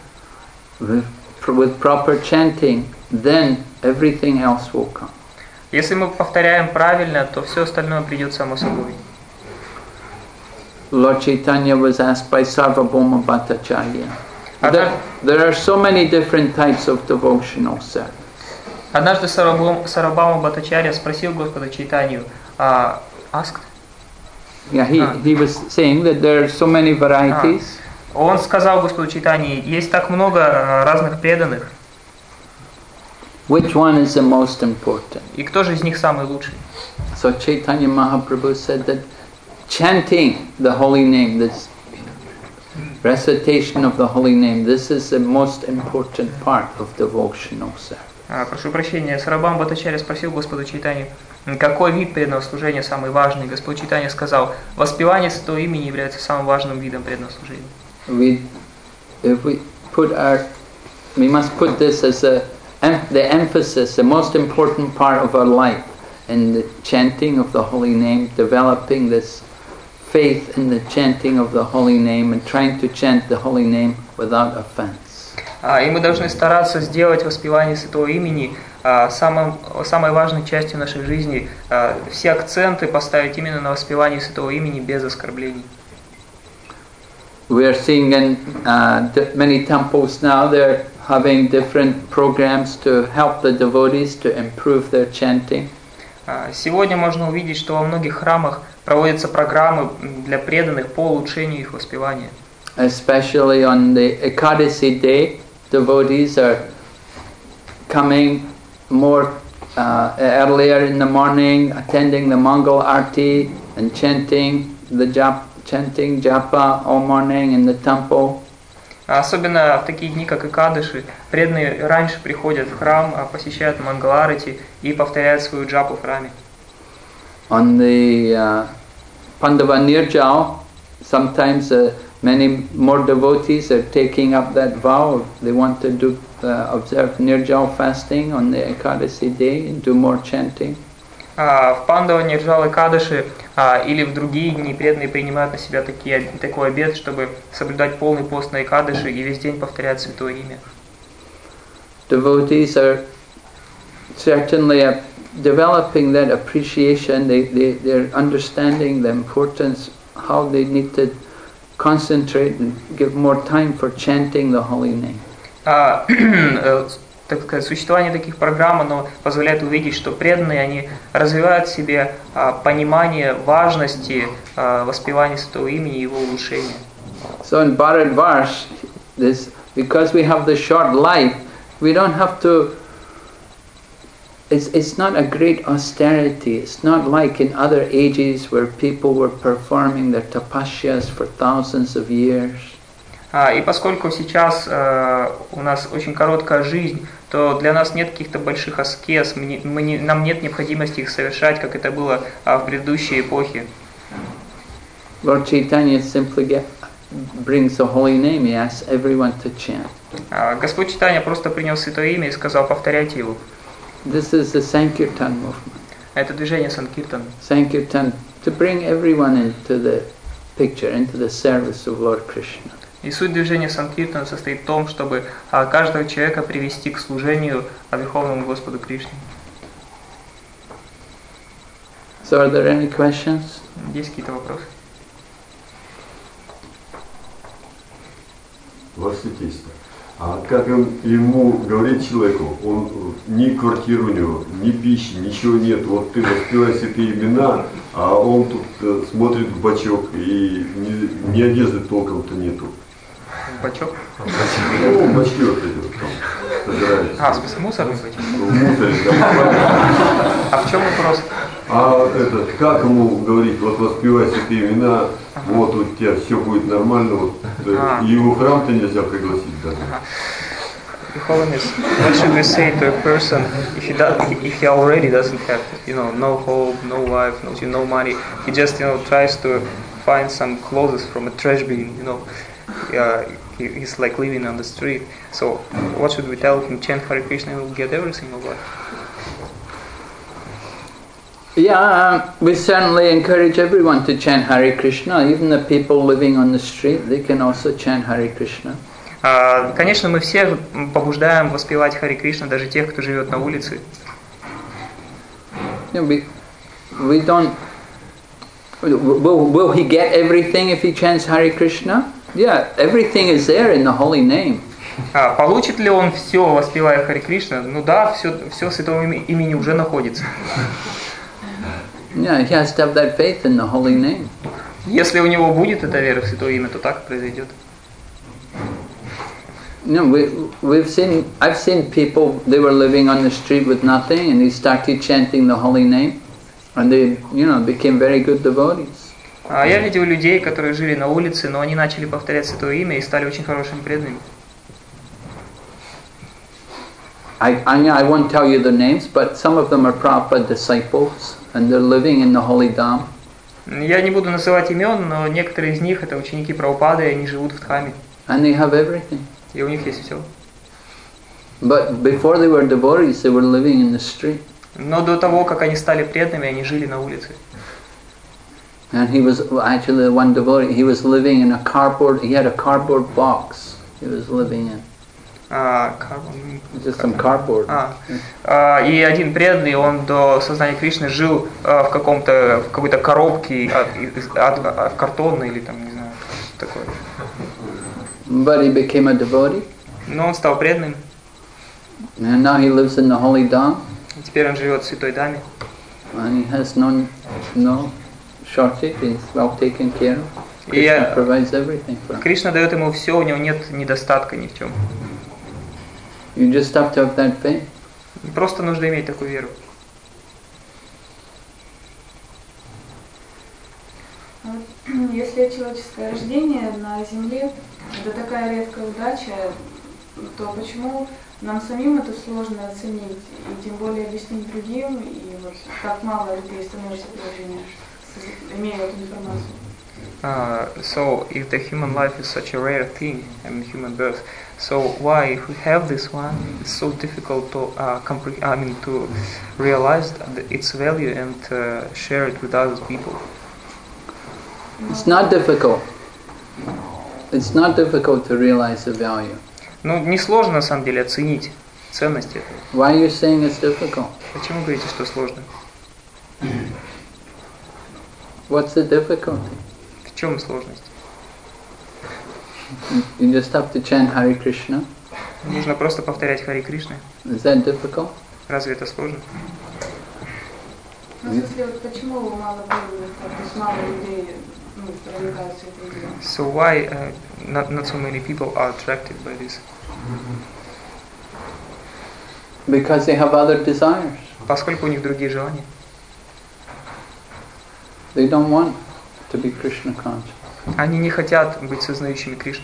With proper chanting, then everything else will come. Если мы повторяем правильно, то все остальное придет само собой. Lord Chaitanya was asked by Sarvabhauma Bhattacharya. There are so many different types of devotional service. Однажды Сарвабхаума Бхаттачарья спросил Господа Чайтанью, asked? Yeah, he was saying that there are so many varieties. Он сказал Господу Чайтаньи, есть так много разных преданных. Which one is the most important? И кто же из них самый лучший? So Chaitanya Mahaprabhu said that chanting the holy name, this recitation of the holy name, this is the most important part of devotional service. Прошу прощения, Сарвабхаума Бхаттачарья спросил Господа Чайтанью, какой вид преданного служения самый важный? Господь Чайтанья сказал, воспевание Святого Имени является самым важным видом преданного служения. We must put this as the emphasis, the most important part of our life in the chanting of the holy name, developing this faith in the chanting of the holy name and trying to chant the holy name without offense. И мы должны стараться сделать воспевание Святого Имени самой важной частью нашей жизни, все акценты поставить именно на воспевание Святого Имени без оскорблений. We are seeing in many temples now, they're having different programs to help the devotees to improve their chanting. Сегодня можно увидеть, что во многих храмах проводятся программы для преданных по улучшению их воспевания. Especially on the Ekadasi day, devotees are coming more earlier in the morning, attending the Mangal Arti and chanting japa all morning in the temple. Особенно в такие дни, как Экадаши, преданные раньше приходят в храм, посещают Мангаларати и повторяют свою джапу в храме. On the Pandava Nirjal, sometimes many more devotees are taking up that vow. They want to do observe Nirjal fasting on the Ekadasi day and do more chanting. В Пандава Нирджал Экадаши или в другие дни преданные принимают на себя такой обет, чтобы соблюдать полный пост на Экадаши и весь день повторять Святое Имя. Devotees are certainly developing that appreciation. They're understanding the importance, how they need to concentrate and give more time for chanting the holy name. Так сказать, существование таких программ, оно позволяет увидеть, что преданные, они развивают в себе понимание важности воспевания Святого Имени и его улучшения. So in Bharatvarsh, because we have the short life, we don't have to. It's not a great austerity. It's not like in other ages where people were performing their tapasyas for thousands of years. И поскольку сейчас у нас очень короткая жизнь, то для нас нет каких-то больших аскез, нам нет необходимости их совершать, как это было в предыдущей эпохе. Lord Chaitanya simply brings the holy name. He asks everyone to chant. Господь Чайтанья просто принял Святое Имя и сказал: повторяйте его. This is the Sankirtan movement. Это движение Санкиртан. Sankirtan, to bring everyone into the picture, into the service of Lord Krishna. И суть движения Санкиртана состоит в том, чтобы каждого человека привести к служению Верховному Господу Кришне. So are there any questions? Есть какие-то вопросы? Ваше Святейство, а как ему говорит человеку, он ни квартиры у него, ни пищи, ничего нет, вот ты воспеваешь святые имена, а он тут смотрит в бачок и ни одежды толком-то нету. Бачок? Ну, бачки вот эти вот там собираются. В смысле мусорный бачок? В мусоре, да. А в чем вопрос? Как ему говорить, вот воспевай святые имена, вот у тебя все будет нормально, вот, и его в храм-то нельзя пригласить даже. Your Holiness, what should we say to a person if he already doesn't have, no home, no wife, no money, he just, tries to find some clothes from a trash bin, he's like living on the street. So what should we tell him? Chant Hare Krishna and he'll get everything or what? Yeah, we certainly encourage everyone to chant Hare Krishna. Even the people living on the street, they can also chant Hare Krishna. Конечно, мы все побуждаем воспевать Харе Кришна, даже тех, кто живет на улице. We don't. Will he get everything if he chants Hare Krishna? Yeah, everything is there in the holy name. Получит ли он все, воспевая Харе Кришна? Ну да, все в святом имени уже находится. Yeah, he has to have that faith in the holy name. Если у него будет эта вера в святое имя, то так произойдет. I've seen people, they were living on the street with nothing, and they started chanting the holy name, and they, became very good devotees. Я видел людей, которые жили на улице, но они начали повторять святое имя и стали очень хорошими преданными. I won't tell you the names, but some of them are Prabhupada disciples, and they're living in the holy Dham. Я не буду называть имен, но некоторые из них это ученики Прабхупады, и они живут в Дхаме. And they have everything. И у них есть все. But before they were devotees, they were living in the street. Но до того, как они стали преданными, они жили на улице. And he was actually the one devotee. He was living in a cardboard. He had a cardboard box. He was living in. Just some cardboard. И один преданный, он до сознания Кришны жил в какой-то коробке от картона или там, не знаю, что такое. But he became a devotee. Но он стал преданным. And now he lives in the holy Dham. И теперь он живет в Святой Даме. and he has no shortage. He's well taken care of. И Krishna provides everything for him. Кришна дает ему все, у него нет недостатка ни в чем. You just have to have that faith. Просто нужно иметь такую веру. Если человеческое рождение на Земле это такая редкая удача, то почему нам самим это сложно оценить, и тем более объяснить другим, и вот как мало людей становится приложением, имея эту информацию. So if the human life is such a rare thing, I mean human birth, so why, if we have this one, it's so difficult to to realize its value and share it with other people? It's not difficult. It's not difficult to realize the value. Ну, несложно на самом деле оценить ценность этого. Why are you saying it's difficult? Почему вы говорите, что сложно? What's the difficulty? В чем сложность? You just have to chant Hare Krishna. Нужно просто повторять Хари Кришна. Is that difficult? Разве это сложно? Ну, в смысле, вот почему мало преданных, то есть мало людей проникаются этой идеей? So why not so many people are attracted by this? Because they have other desires. Поскольку у них другие желания. They don't want to be Krishna conscious. Они не хотят быть сознающими Кришну.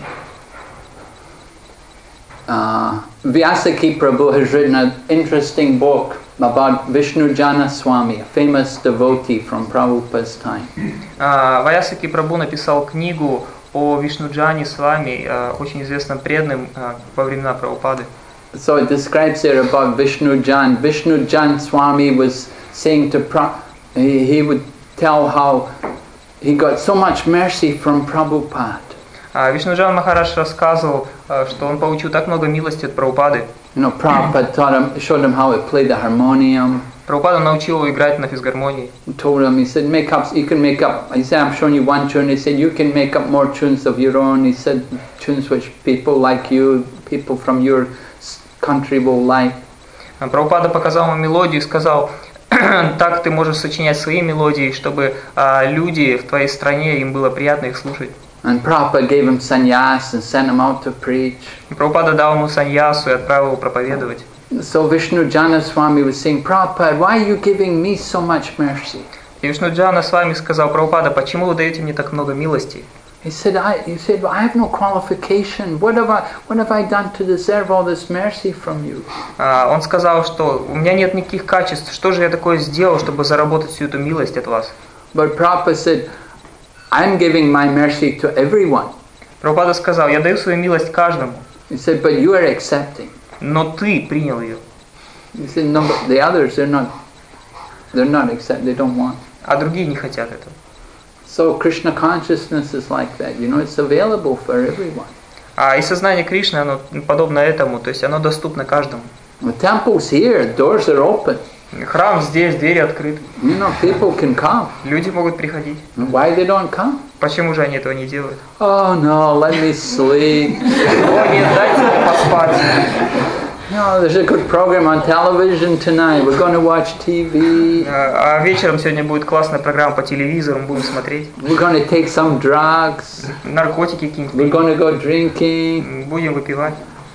Vyasaki Prabhu has written an interesting book about Vishnu Jana Swami, a famous devotee from Prabhupada's time. Ваясаки Прабху написал книгу о Вишнуджане Свами, очень известном преданном во времена Прабхупады. So it describes there about Vishnu Jan. Vishnu Jan Swami was saying to he would tell how he got so much mercy from Prabhupada. Вишнуджан Махарадж рассказывал, что он получил так много милости от Прабхупады. You know, Prabhupada showed him how to play the harmonium. Прабхупада научил его играть на физгармонии. He told him, he said, you can make up. He said, I'm showing you one tune. He said, you can make up more tunes of your own. He said, tunes which people like you, people from your country will like. Прабхупада показал ему мелодию и сказал, так ты можешь сочинять свои мелодии, чтобы люди в твоей стране, им было приятно их слушать. And Prabhupada gave him sannyas and sent him out to preach. Прабхупада дал ему саньясу и отправил его проповедовать. So Vishnu Jana Swami was saying, Prabhupada, why are you giving me so much mercy? И Вишнуджана с вами сказал, Прабхупада, почему вы даете мне так много милости? He said, I have no qualification. What have I done to deserve all this mercy from you? Он сказал, что у меня нет никаких качеств. Что же я такое сделал, чтобы заработать всю эту милость от вас? But Prabhupada said, I'm giving my mercy to everyone. Прабхупада сказал, я даю свою милость каждому. He said, but you are accepting. Но ты принял ее. He said, no, but the others, they're not accept. They don't want. А другие не хотят этого. So Krishna consciousness is like that. You know, it's available for everyone. И сознание Кришны, оно подобно этому, то есть оно доступно каждому. The temple's here, doors are open. Храм здесь, двери открыты. You know, people can come. Люди могут приходить. Why they don't come? Почему же они этого не делают? Oh no, let me sleep. О нет, дайте мне поспать. No, there's a good program on television tonight. We're going to watch TV. А вечером сегодня будет классная программа по телевизору, мы будем смотреть. We're going to take some drugs. Наркотики какие-нибудь. We're going to go drinking. Будем выпивать.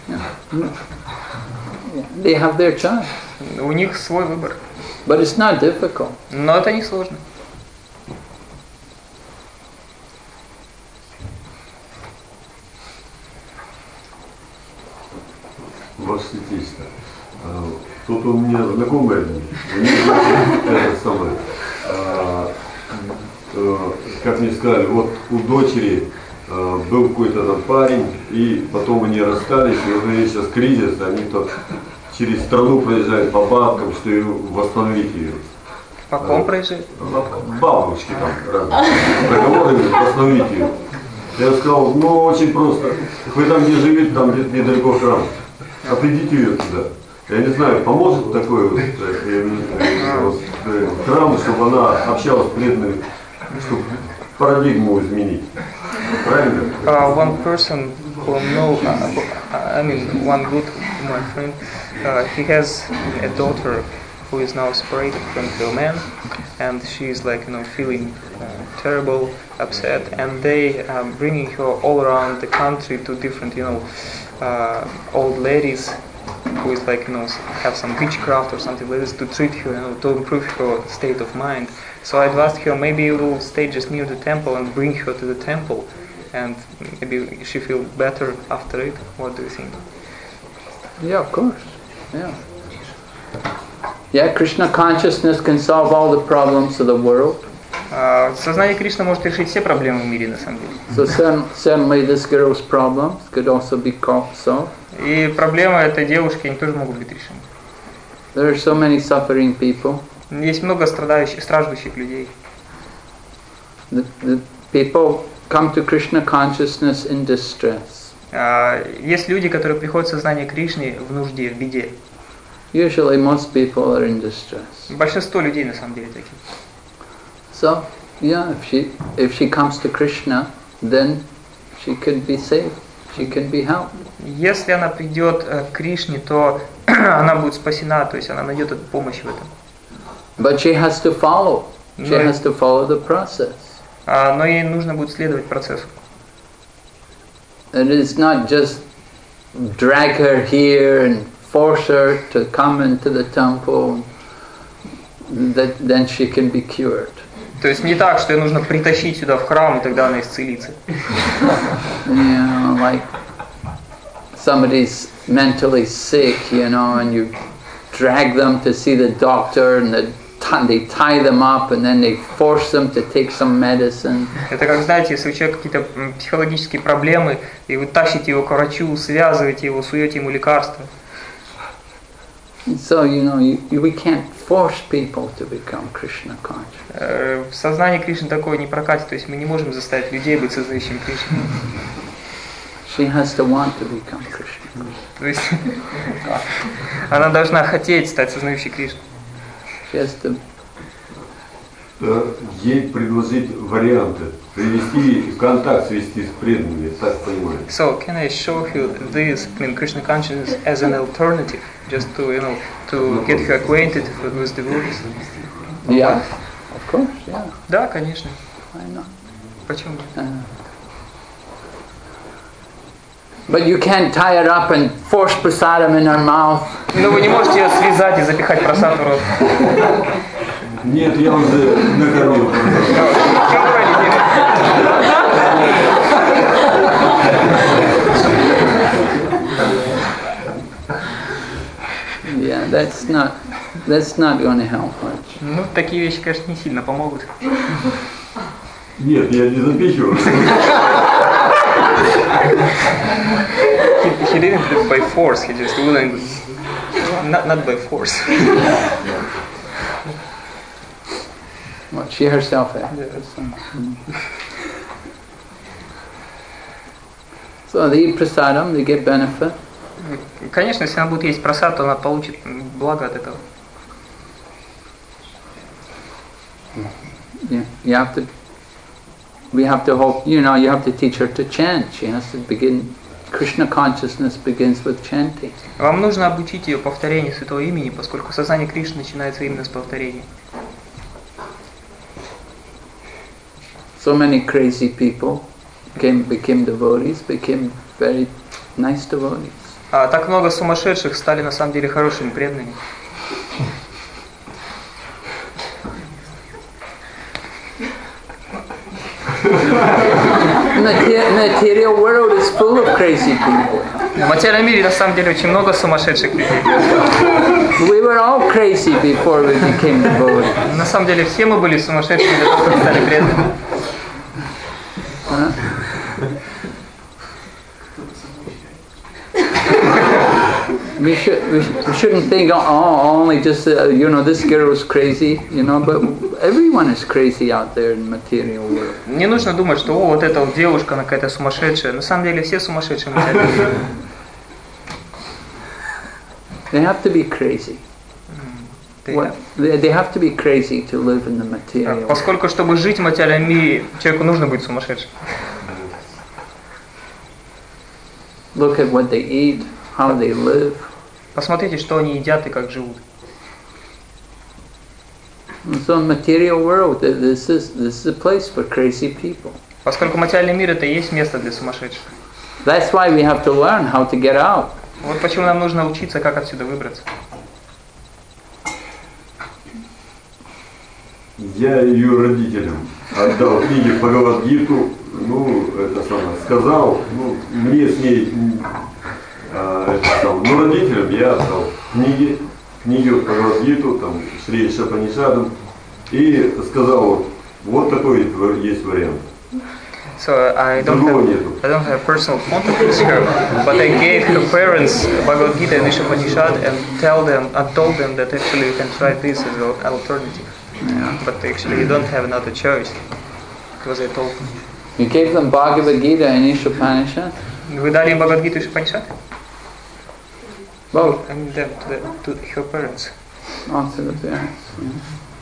They have their choice. У них свой выбор. But it's not difficult. Но это не сложно. Ваше Святейство, тут у меня знакомый один, у него это самое, как мне сказали, вот у дочери был какой-то там парень, и потом они расстались, и вот у них сейчас кризис, они то через страну проезжают по бабкам, что и восстановить ее. По ком проезжают? Бабушки там разные, договоры восстановить ее. Я сказал, ну очень просто, вы там где живете, там где-то недалеко храм. Отведите ее туда. Я не знаю, поможет такой вот храм, чтобы она общалась с преданными, чтобы парадигму изменить. Правильно? One person who know, one good my friend, he has a daughter who is now separated from her man, and she is like feeling terrible, upset, and they are bringing her all around the country to different old ladies who is like have some witchcraft or something like this to treat her, to improve her state of mind. So I'd asked her, maybe you will stay just near the temple and bring her to the temple, and maybe she feel better after it. What do you think? Yeah, of course. Yeah. Yeah, Krishna consciousness can solve all the problems of the world. Сознание Кришны может решить все проблемы в мире, на самом деле. So certainly this girl's problems could also be solved. И проблемы этой девушки, они тоже могут быть решены. There are so many suffering people. Есть много страждущих людей. The people come to Krishna consciousness in distress. Есть люди, которые приходят в сознание Кришны в нужде, в беде. Usually most people are in distress. Большинство людей на самом деле такие. So, yeah, if she comes to Krishna, then she can be saved. She can be helped. Если она придет к Кришне, то она будет спасена, то есть она найдет эту помощь в этом. But she has to follow. She has to follow the process. Но ей нужно будет следовать процессу. It is not just drag her here and force her to come into the temple, that then she can be cured. То есть не так, что ее нужно притащить сюда в храм, и тогда она исцелится. Like somebody's mentally sick, and you drag them to see the doctor, and they tie them up, and then they force them to take some medicine. Это как, знаете, если у человека какие-то психологические проблемы, и вы тащите его к врачу, связываете его, суете ему лекарства. So, we can't force people to become Krishna conscious. В сознании Кришны такое не прокатит, то есть мы не можем заставить людей быть сознающими Кришну. She has to want to become Krishna conscious. То есть она должна хотеть стать сознающей Кришну. She has to... Ей предложить варианты, привести контакт, свести с преданными, так понимаю. So can I show you this, Krishna consciousness as an alternative, just to to get her acquainted with devotees? Yeah, of course, yeah. Да, конечно. Why not? Почему? But you can't tie it up and force prasadam in her mouth. Но вы не можете ее связать и запихать просад в рот. Нет, я уже накормил. Yeah, that's not going to help much. Ну, такие вещи, конечно, не сильно помогут. Нет, я не запихиваю. He didn't do it by force, he just willingly. Not by force. Well, she herself had. So they eat prasadam, they get benefit. Конечно, если она будет есть просад, то она получит благо от этого. Yeah, we have to hope, you have to teach her to chant. She has to begin, Krishna consciousness begins with chanting. Вам нужно обучить ее повторению святого имени, поскольку сознание Кришны начинается именно с повторения. So many crazy people became devotees, became very nice devotees. А так много сумасшедших стали на самом деле хорошими преданными. Material world is full of crazy people. В материальном мире на самом деле очень много сумасшедших людей. We were all crazy before we became devotees. На самом деле все мы были сумасшедшими до того, как стали преданными. We shouldn't think, only just, this girl was crazy, but everyone is crazy out there in the material world. Не нужно думать, что вот эта вот девушка, она какая-то сумасшедшая. На самом деле все сумасшедшие в материальном мире. They have to be crazy. They have to be crazy to live in the material world. Поскольку, чтобы жить в материальном мире, человеку нужно быть сумасшедшим. Look at what they eat, how they live. Посмотрите, что они едят и как живут. So material world, this is a place for crazy people. Поскольку материальный мир это и есть место для сумасшедших. That's why we have to learn how to get out. Вот почему нам нужно учиться, как отсюда выбраться. Я ее родителям отдал книги Бхагавад-гиту, сказал, мне с ней, родителям я отдал книги Бхагавад-гиту, там, Шри Шапанишадам, и сказал, вот такой есть вариант. So I don't have personal contact with her, but I gave her parents Bhagavad Gita and Ishopanishad and told them that actually you can try this as an alternative. Yeah. But actually you don't have another choice, because I told them. You gave them Bhagavad Gita and Ishopanishad? Вы дали Bhagavad Gita и Ishopanishad? Both. I mean them to her parents. Oh, to the parents. Yeah.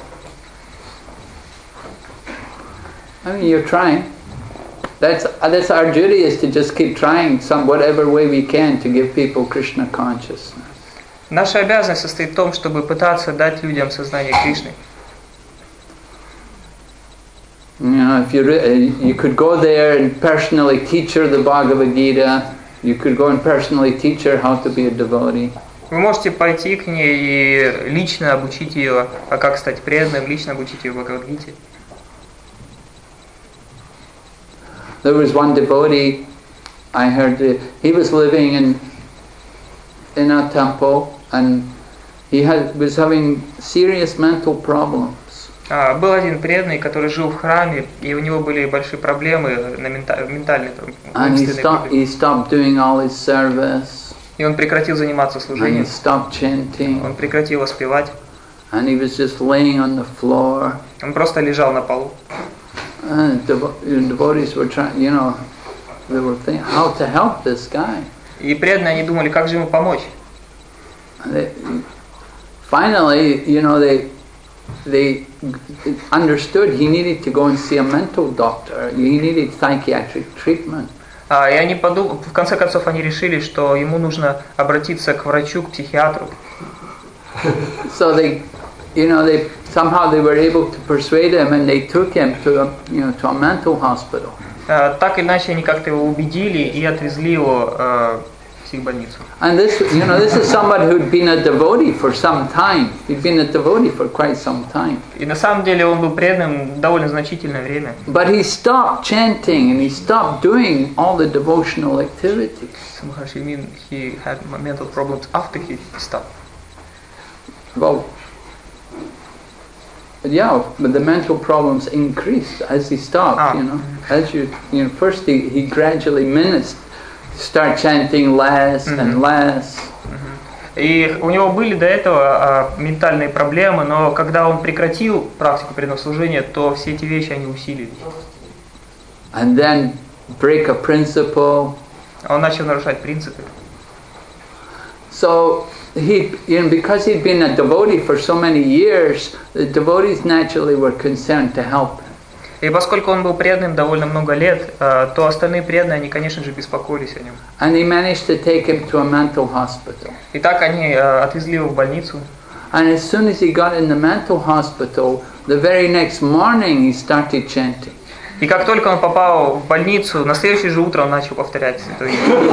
I mean, you're trying. That's our duty, is to just keep trying whatever way we can to give people Krishna consciousness. Наша обязанность состоит в том, чтобы пытаться дать людям сознание Кришны. You know, if you could go there and personally teach her the Bhagavad Gita, you could go and personally teach her how to be a devotee. Вы можете пойти к ней и лично обучить ее, как стать преданным, лично обучить ее Бхагавад-гите. There was one devotee, I heard, he was living in a temple and he was having serious mental problems. Был один преданный, который жил в храме, и у него были большие проблемы, ментальные проблемы. And he stopped doing all his service. И он прекратил заниматься служением. And he stopped chanting. Он прекратил воспевать. And he was just laying on the floor. Он просто лежал на полу. And devotees were trying, they were thinking how to help this guy. И преданные, они думали, как же ему помочь. Finally, they understood he needed to go and see a mental doctor. He needed psychiatric treatment. И они в конце концов они решили, что ему нужно обратиться к врачу, к психиатру. So somehow they were able to persuade him, and they took him to a mental hospital. Так или иначе они как-то его убедили и отвезли его в психбольницу. And this is somebody who'd been a devotee for some time. He'd been a devotee for quite some time. И на самом деле он был преданным довольно значительное время. But he stopped chanting and he stopped doing all the devotional activities. So you mean he had mental problems after he stopped? Well, yeah, but the mental problems increased as he stopped. As first he gradually start chanting less and less. И у него были до этого ментальные проблемы, но когда он прекратил практику преданного служения, то все эти вещи они усилились. And then break a principle. Он начал нарушать принципы. So because he'd been a devotee for so many years, the devotees naturally were concerned to help him. И поскольку он был преданным довольно много лет, то остальные преданные, они, конечно же, беспокоились о нем. And they managed to take him to a mental hospital. И так они отвезли его в больницу. And as soon as he got in the mental hospital, the very next morning he started chanting. И как только он попал в больницу, на следующее же утро он начал повторять святое имя.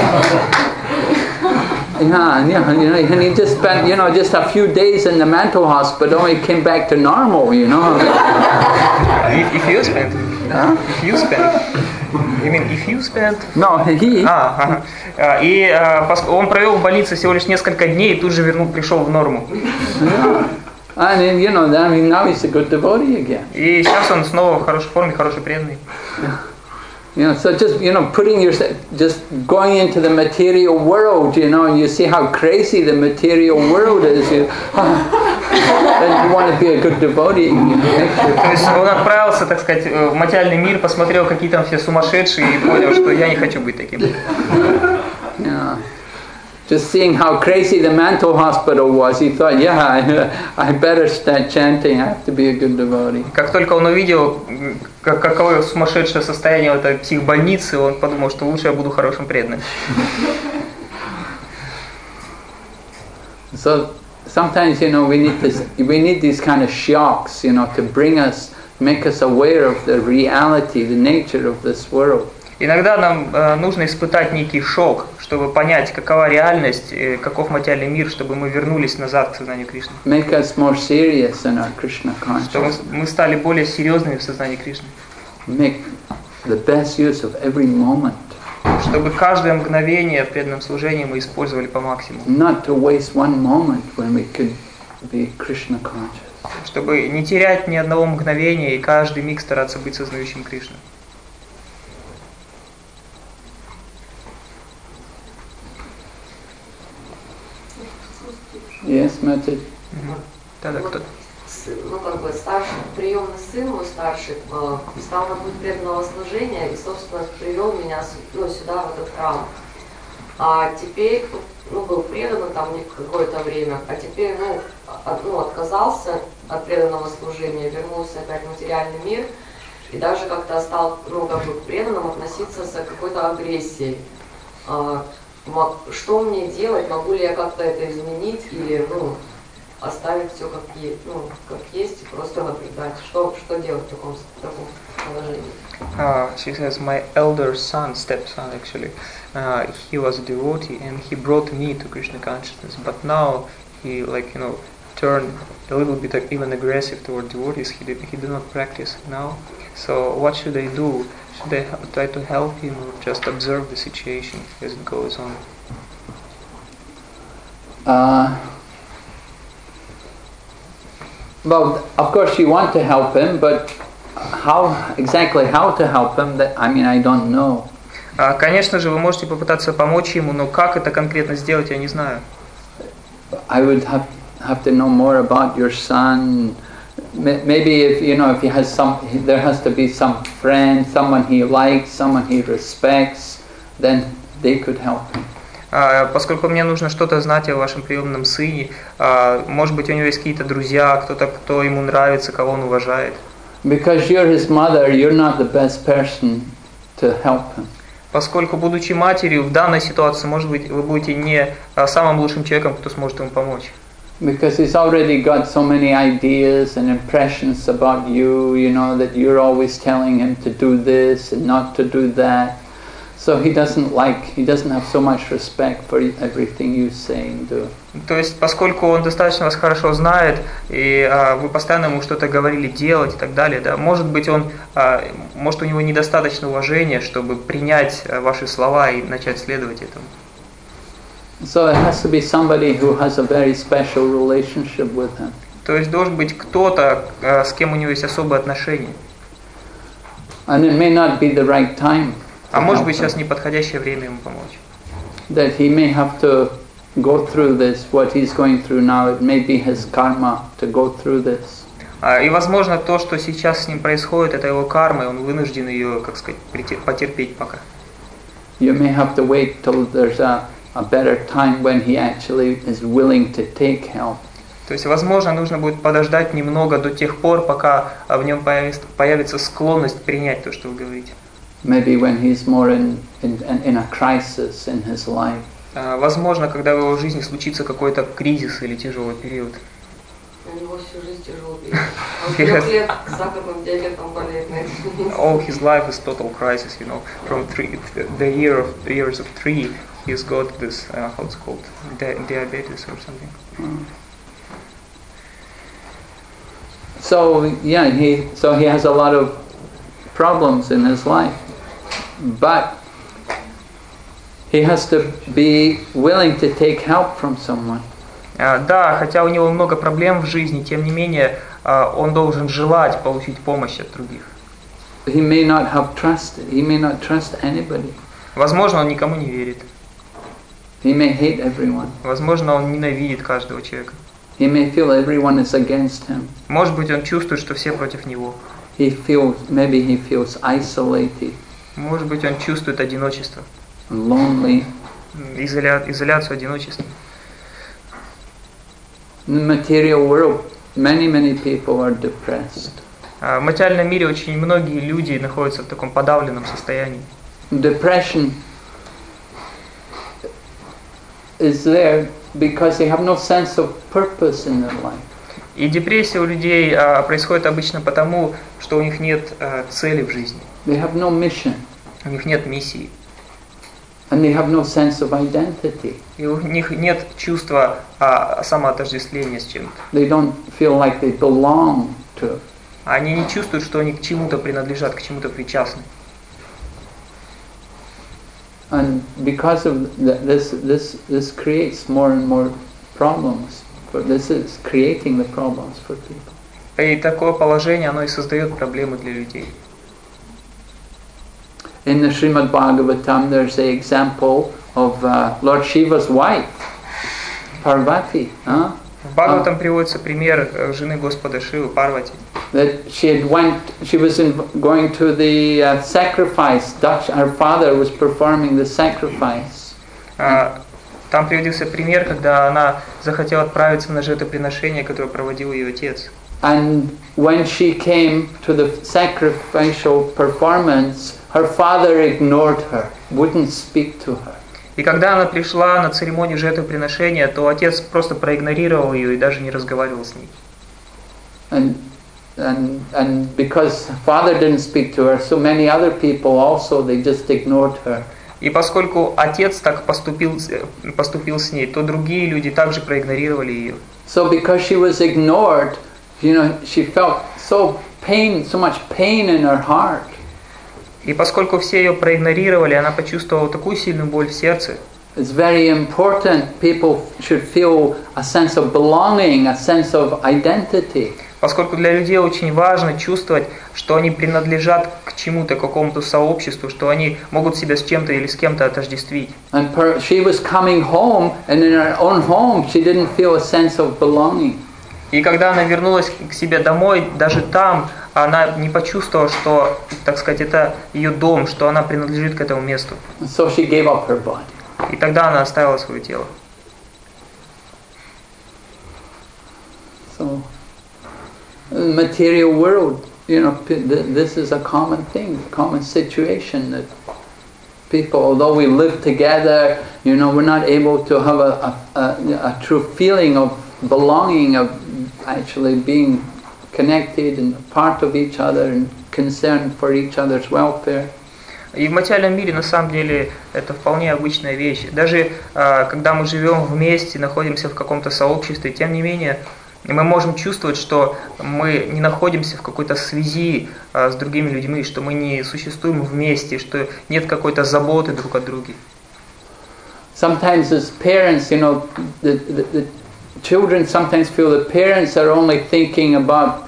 And he just spent, just a few days in the mental hospital. He came back to normal, If you spent? Huh? If you spent? You mean if you spent? No, he. И он провел в больнице всего лишь несколько дней и тут же пришел в норму. And then, now he's a good devotee again. И сейчас он снова в хорошей форме, хороший преданный. So just putting yourself, just going into the material world, and you see how crazy the material world is. Then you want to be a good devotee. То есть он отправился, так сказать, в материальный мир, посмотрел, какие там все сумасшедшие, и понял, что я не хочу быть таким. Just seeing how crazy the mental hospital was, he thought, I better start chanting. I have to be a good devotee. Как только он увидел, какое сумасшедшее состояние этой психбольницы, он подумал, что лучше я буду хорошим преданным. So sometimes, we need these kind of shocks, to make us aware of the reality, the nature of this world. Иногда нам нужно испытать некий шок, чтобы понять, какова реальность, каков материальный мир, чтобы мы вернулись назад к сознанию Кришны. Make us more serious in our Krishna consciousness. Чтобы мы стали более серьезными в сознании Кришны. Make the best use of every moment. Чтобы каждое мгновение в преданном служении мы использовали по максимуму. Not to waste one moment when we could be Krishna conscious. Чтобы не терять ни одного мгновения и каждый миг стараться быть сознающим Кришну. Yes, Mati? Да, кто-то. Старший, приемный сын мой старший, стал на путь преданного служения и, собственно, привел меня сюда, в этот храм. А теперь, был предан там какое-то время, а теперь, отказался от преданного служения, вернулся опять в материальный мир и даже как-то стал, к преданным относиться с какой-то агрессией. Что мне делать? Могу ли я как-то это изменить или, оставить все как есть и просто наблюдать? Что делать в таком положении? She says, my elder son, stepson actually, he was a devotee and he brought me to Krishna consciousness, but now he turned a little bit even aggressive toward devotees. He did not practice now. So what should I do? Should I try to help him or just observe the situation as it goes on? Well, of course you want to help him, but how to help him, I don't know. Конечно же, вы можете попытаться помочь ему, но как это конкретно сделать, я не знаю. I would have to know more about your son. Maybe if he has there has to be some friend, someone he likes, someone he respects, then they could help him. Поскольку мне нужно что-то знать о вашем приемном сыне, может быть, у него есть какие-то друзья, кто-то, кто ему нравится, кого он уважает. Because you're his mother, you're not the best person to help him. Поскольку, будучи матерью, в данной ситуации, может быть, вы будете не самым лучшим человеком, кто сможет ему помочь. Because he's already got so many ideas and impressions about you, that you're always telling him to do this and not to do that. So he doesn't have so much respect for everything you say and do. То есть, поскольку он достаточно вас хорошо знает, и вы постоянно ему что-то говорили делать и так далее, да, может быть, у него недостаточно уважения, чтобы принять ваши слова и начать следовать этому. So it has to be somebody who has a very special relationship with him. То есть должен быть кто-то, с кем у него есть особые отношения. And it may not be the right time. А может быть, сейчас неподходящее время ему помочь. That he may have to go through this, what he's going through now. It may be his karma to go through this. И, возможно, то, что сейчас с ним происходит, это его карма, и он вынужден ее, потерпеть пока. You may have to wait till there's a better time when he actually is willing to take help. То есть, возможно, нужно будет подождать немного до тех пор, пока в нем появится склонность принять то, что вы говорите. Maybe when he's more in a crisis in his life. Возможно, когда в его жизни случится какой-то кризис или тяжелый период. У него всю жизнь тяжелый период. Он 3 лет сахарным диабетом болеет. All his life is total crisis, From the years of 3, he's got this, how it's called, diabetes or something. So he has a lot of problems in his life, but he has to be willing to take help from someone. Да, хотя у него много проблем в жизни, тем не менее, он должен желать получить помощь от других. He may not trust anybody. Возможно, он никому не верит. He may hate everyone. Возможно, он ненавидит каждого человека. He may feel everyone is against him. Может быть, он чувствует, что все против него. Maybe he feels isolated. Может быть, он чувствует одиночество. Lonely. Изоляцию, одиночество. In the material world, many people are depressed. В материальном мире очень многие люди находятся в таком подавленном состоянии. Depression is there because they have no sense of purpose in their life. И депрессия у людей происходит обычно потому, что у них нет цели в жизни. They have no mission. У них нет миссии. And they have no sense of identity. И у них нет чувства самоотождествления с чем-то. They don't feel like they belong to it. Они не чувствуют, что они к чему-то принадлежат, к чему-то причастны. And because of this creates more and more problems. This is creating the problems for people. И такое положение, оно и создает проблемы для людей. In the Srimad Bhagavatam, there's an example of Lord Shiva's wife, Parvati. В Бхагаватам приводится пример жены Господа Шивы, Парвати. That she was going to the sacrifice. Her father was performing the sacrifice. Там приводился пример, когда она захотела отправиться на жертвоприношение, которое проводил ее отец. And when she came to the sacrificial performance, her father ignored her, wouldn't speak to her. И когда она пришла на церемонию жертвоприношения, то отец просто проигнорировал ее и даже не разговаривал с ней. And because father didn't speak to her, so many other people also, they just ignored her. И поскольку отец так поступил с ней, то другие люди также проигнорировали ее. So because she was ignored, she felt so much pain in her heart. И поскольку все ее проигнорировали, она почувствовала такую сильную боль в сердце. It's very important people should feel a sense of belonging, a sense of identity. Поскольку для людей очень важно чувствовать, что они принадлежат к чему-то, к какому-то сообществу, что они могут себя с чем-то или с кем-то отождествить. And she was coming home, and in her own home, she didn't feel a sense of belonging. И когда она вернулась к себе домой, даже там она не почувствовала, что, так сказать, это ее дом, что она принадлежит к этому месту. So she gave up her body. И тогда она оставила свое тело. So, in the material world, this is a common thing, common situation that people, although we live together, we're not able to have a true feeling of belonging, of actually being connected and part of each other and concerned for each other's welfare. И в материальном мире на самом деле это вполне обычная вещь. Даже когда мы живем вместе, находимся в каком-то сообществе, тем не менее мы можем чувствовать, что мы не находимся в какой-то связи с другими людьми, что мы не существуем вместе, что нет какой-то заботы друг о друге. Sometimes as parents, the children sometimes feel the parents are only thinking about,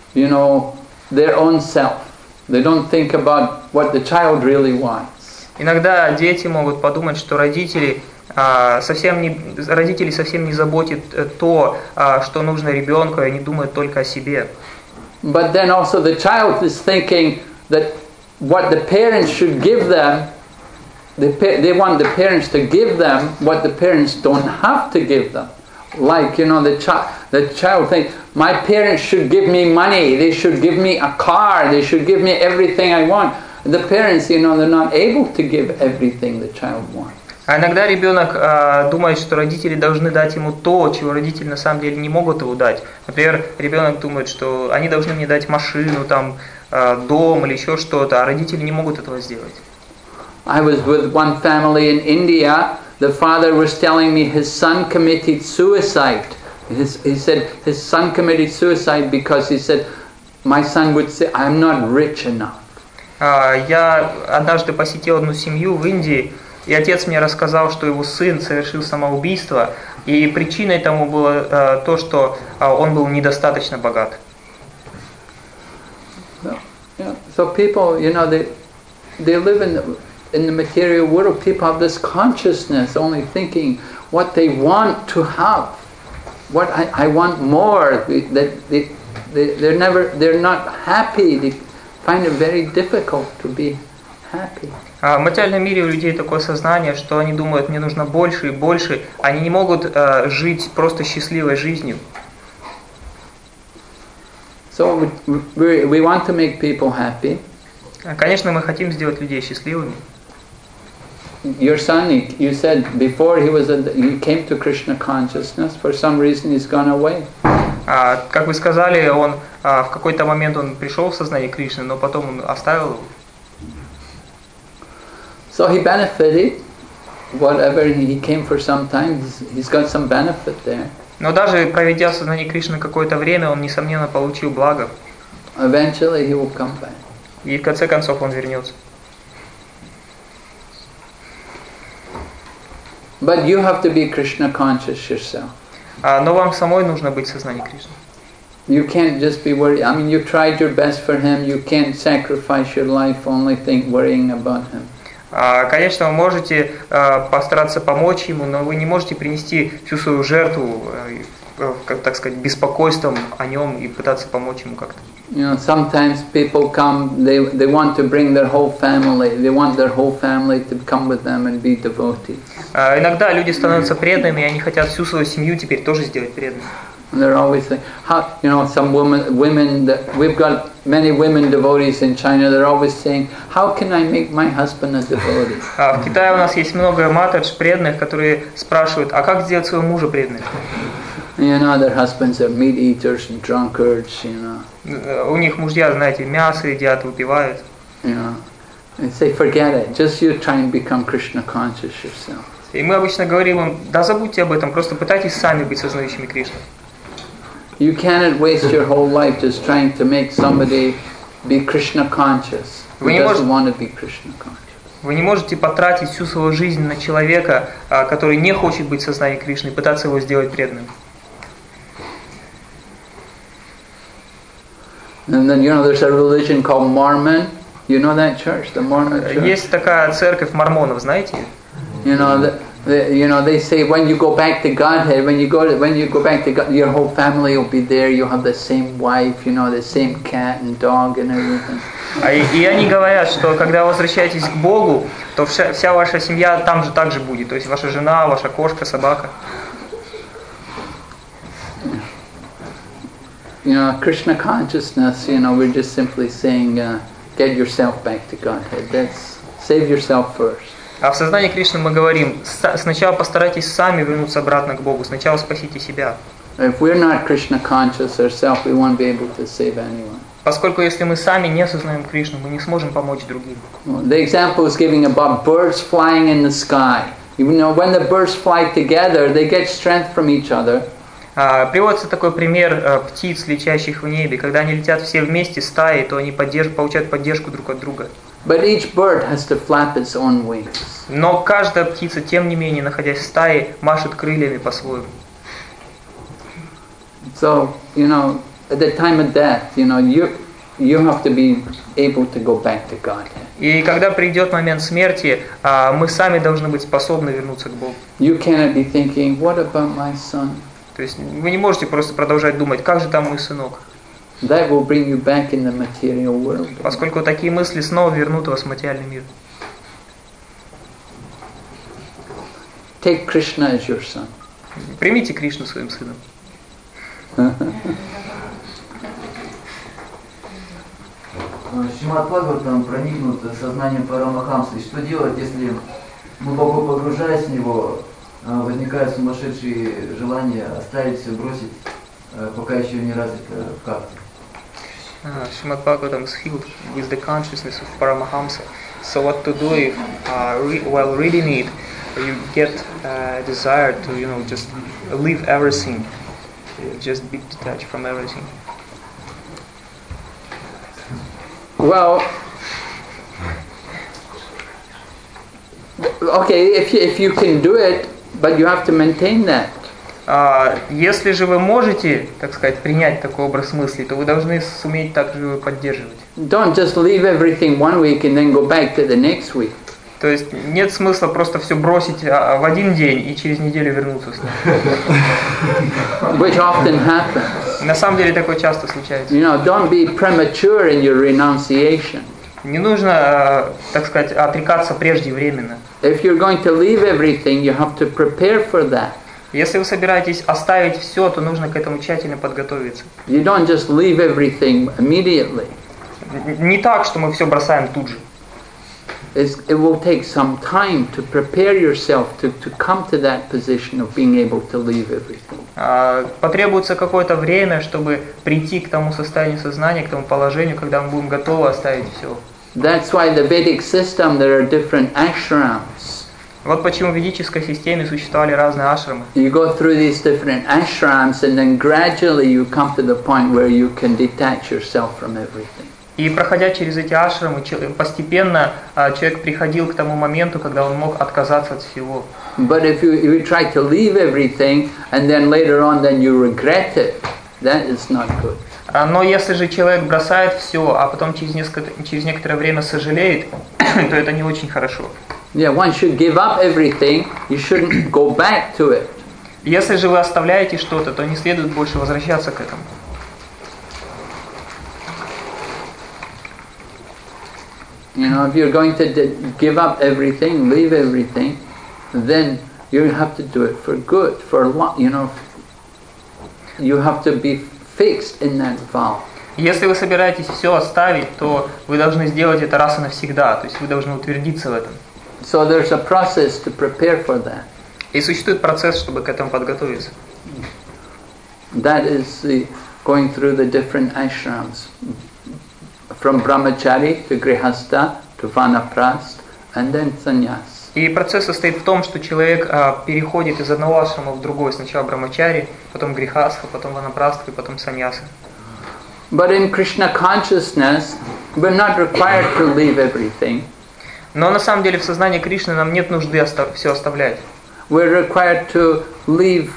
their own self. They don't think about what the child really wants. Иногда дети могут подумать, что родители совсем не заботит то, что нужно ребенку, и они думают только о себе. But then also the child is thinking that what the parents should give them, they want the parents to give them what the parents don't have to give them. Like, the child thinks, my parents should give me money, they should give me a car, they should give me everything I want. The parents, they're not able to give everything the child wants. А иногда ребенок думает, что родители должны дать ему то, чего родители на самом деле не могут ему дать. Например, ребенок думает, что они должны мне дать машину, дом или еще что-то, а родители не могут этого сделать. I was with one family in India. The father was telling me his son committed suicide. He said his son committed suicide because he said, my son would say, I'm not rich enough. Я однажды посетил одну семью в Индии, и отец мне рассказал, что его сын совершил самоубийство, и причиной тому было то, что он был недостаточно богат. So people, they live in the material world. People have this consciousness, only thinking what they want to have. What I want more. They're not happy. They find it very difficult to be happy. В материальном мире у людей такое сознание, что они думают, мне нужно больше и больше. Они не могут жить просто счастливой жизнью. So we want to make people happy. Конечно, мы хотим сделать людей счастливыми. your son, you said before he came to Krishna consciousness. For some reason, he's gone away. Как вы сказали, он в какой-то момент он пришел в сознание Кришны, но потом он оставил его. So he benefited. Whatever he came for some time, he's got some benefit there. Но даже проведя в сознании Кришны какое-то время, он несомненно получил благо. Eventually he will come back. И в конце концов он вернется. But you have to be Krishna conscious yourself. Но вам самой нужно быть в сознании Кришны. You can't just be worried. I mean, you tried your best for him. You can't sacrifice your life only worrying about him. Конечно, вы можете постараться помочь ему, но вы не можете принести всю свою жертву, как так сказать, беспокойством о нем и пытаться помочь ему как-то. You know, sometimes people come, they want to bring their whole family. They want their whole family to come with them and be devotees. Иногда люди становятся преданными, и они хотят всю свою семью теперь тоже сделать преданными. And they're always saying, how, you know, some women that we've got many women devotees in China. They're always saying, how can I make my husband a devotee? В Китае у нас есть много матадж преданных, которые спрашивают, а как сделать своего мужа преданным? You know, their husbands are meat eaters and drunkards. You know. У них мужья, знаете, мясо едят, выпивают. You know, and say, forget it. Just you try and become Krishna conscious yourself. И мы обычно говорим им, да забудьте об этом, просто пытайтесь сами быть сознающими Кришну. You cannot waste your whole life just trying to make somebody be Krishna conscious who doesn't want to be Krishna conscious. Вы не можете потратить всю свою жизнь на человека, который не хочет быть в сознании Кришны, и пытаться его сделать преданным. And then, you know, there's a religion called Mormon. You know that church, the Mormon church? Есть такая церковь мормонов, знаете? You know, they say when you go back to Godhead, when you go back to God, your whole family will be there. You'll have the same wife, you know, the same cat and dog and everything. И они говорят, что когда вы возвращаетесь к Богу, то вся ваша семья там же также будет. То есть ваша жена, ваша кошка, собака. You know, Krishna consciousness, you know, we're just simply saying, get yourself back to Godhead. That's, save yourself first. А в сознании Кришны мы говорим, сначала постарайтесь сами вернуться обратно к Богу, сначала спасите себя. If we're not Krishna conscious ourselves, we won't be able to save anyone. Поскольку если мы сами не осознаем Кришну, мы не сможем помочь другим. The example is giving about birds flying in the sky. You know, when the birds fly together, they get strength from each other. Приводится такой пример птиц, летящих в небе. Когда они летят все вместе, стаи, то они получают поддержку друг от друга. But each bird has to flap its own wings. Но каждая птица, тем не менее, находясь в стае, машет крыльями по-своему. So, you know, at the time of death, you know, you have to be able to go back to Godhead. И когда придет момент смерти, мы сами должны быть способны вернуться к Богу. You cannot be thinking, what about my son? То есть вы не можете просто продолжать думать, как же там мой сынок. That will bring you back in the material world. Поскольку такие мысли снова вернут вас в материальный мир. Take Krishna as your son. Примите Кришну своим сыном. Шримад Бхагаватам проникнут сознанием Парамахамсы. Что делать, если, глубоко погружаясь в него, возникают сумасшедшие желания оставить все, бросить, пока еще не развито в карте? Шримад Бхagavatam is filled with the consciousness of Paramahamsa. So what to do if, while reading it, you get a desire to, you know, just leave everything, just be detached from everything? Well, okay, if you can do it, but you have to maintain that. Если же вы можете, так сказать, принять такой образ мысли, то вы должны суметь также его поддерживать. Don't just leave everything one week and then go back to the next week. То есть нет смысла просто все бросить в один день и через неделю вернуться снова. Which often happens. На самом деле такое часто случается. You know, don't be premature in your renunciation. Не нужно, так сказать, отрекаться преждевременно. If you're going to leave everything, you have to prepare for that. Если вы собираетесь оставить все, то нужно к этому тщательно подготовиться. You don't just leave everything immediately. Не так, что мы все бросаем тут же. it will take some time to prepare yourself to come to that position of being able to leave everything. Потребуется какое-то время, чтобы прийти к тому состоянию сознания, к тому положению, когда мы будем готовы оставить все. That's why the Vedic system, there are different ashrams. Вот почему в ведической системе существовали разные ашрамы. You go through these different ashrams and then gradually you come to the point where you can detach yourself from everything. И проходя через эти ашрамы, постепенно человек приходил к тому моменту, когда он мог отказаться от всего. But if you try to leave everything and then later on then you regret it, that is not good. Но если же человек бросает все, а потом через некоторое время сожалеет, то это не очень хорошо. Yeah, once you give up everything, you shouldn't go back to it. Если же вы оставляете что-то, то не следует больше возвращаться к этому. You know, if you're going to give up everything, leave everything, then you have to do it for good, you know, you have to be fixed in that vow. Если вы собираетесь все оставить, то вы должны сделать это раз и навсегда, то есть вы должны утвердиться в этом. So there's a process to prepare for that. И существует процесс, чтобы к этому подготовиться. That is going through the different ashrams. From brahmachari to grihastha to vanaprastha and then sannyas. И процесс состоит в том, что человек переходит из одного ашрама в другой. Сначала брамачари, потом грихастха, потом ванапрастха и потом саньяса. But in Krishna consciousness, we're not required to leave everything. Но на самом деле в сознании Кришны нам нет нужды все оставлять. We're required to leave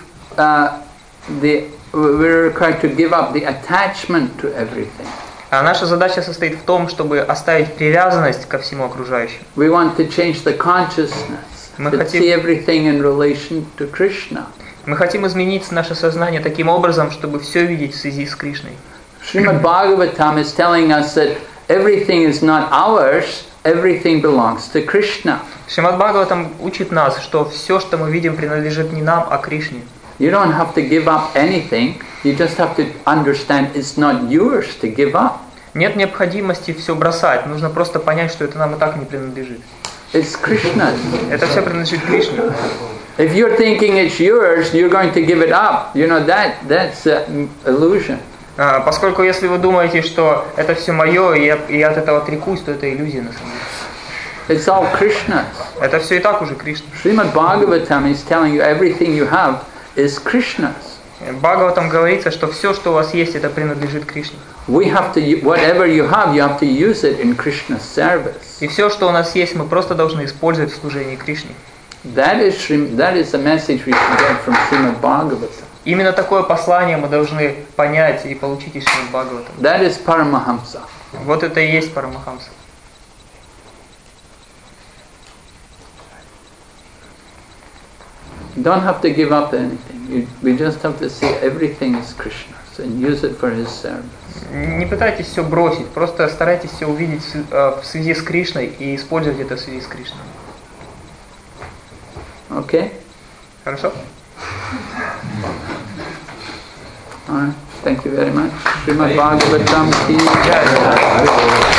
we're required to give up the attachment to everything. А наша задача состоит в том, чтобы оставить привязанность ко всему окружающему. We want to change the consciousness, to see everything in relation to Krishna. Мы хотим изменить наше сознание таким образом, чтобы все видеть в связи с Кришной. Srimad Bhagavatam is telling us that everything is not ours, everything belongs to Krishna. Шримад Бхагаватам учит нас, что все, что мы видим, принадлежит не нам, а Кришне. You don't have to give up anything. You just have to understand it's not yours to give up. Нет необходимости все бросать. Нужно просто понять, что это нам и так не принадлежит. It's Krishna's. Это все принадлежит Кришне. If you're thinking it's yours, you're going to give it up. You know that's illusion. Поскольку если вы думаете, что это все мое, и я от этого отрекусь, то это иллюзия на самом деле. It's all Krishna's. Это все и так уже Кришна. Srimad Bhagavatam is telling you everything you have is Krishna's. В Бхагаватам говорится, что все, что у вас есть, это принадлежит Кришне. We have to, whatever you have to use it in Krishna's service. И все, что у нас есть, мы просто должны использовать в служении Кришне. That is the message we should get from Srimad Bhagavatam. Именно такое послание мы должны понять и получить из Шримад Бхагаватам. That is Paramahamsa. Вот это и есть Парамахамса. You don't have to give up anything. We just have to see everything is Krishna's and use it for His service. Не пытайтесь все бросить, просто старайтесь все увидеть в связи с Кришной и использовать это в связи с Кришной. Okay? Хорошо? All right. Thank you very much. Srimad Bhagavatam ki jai.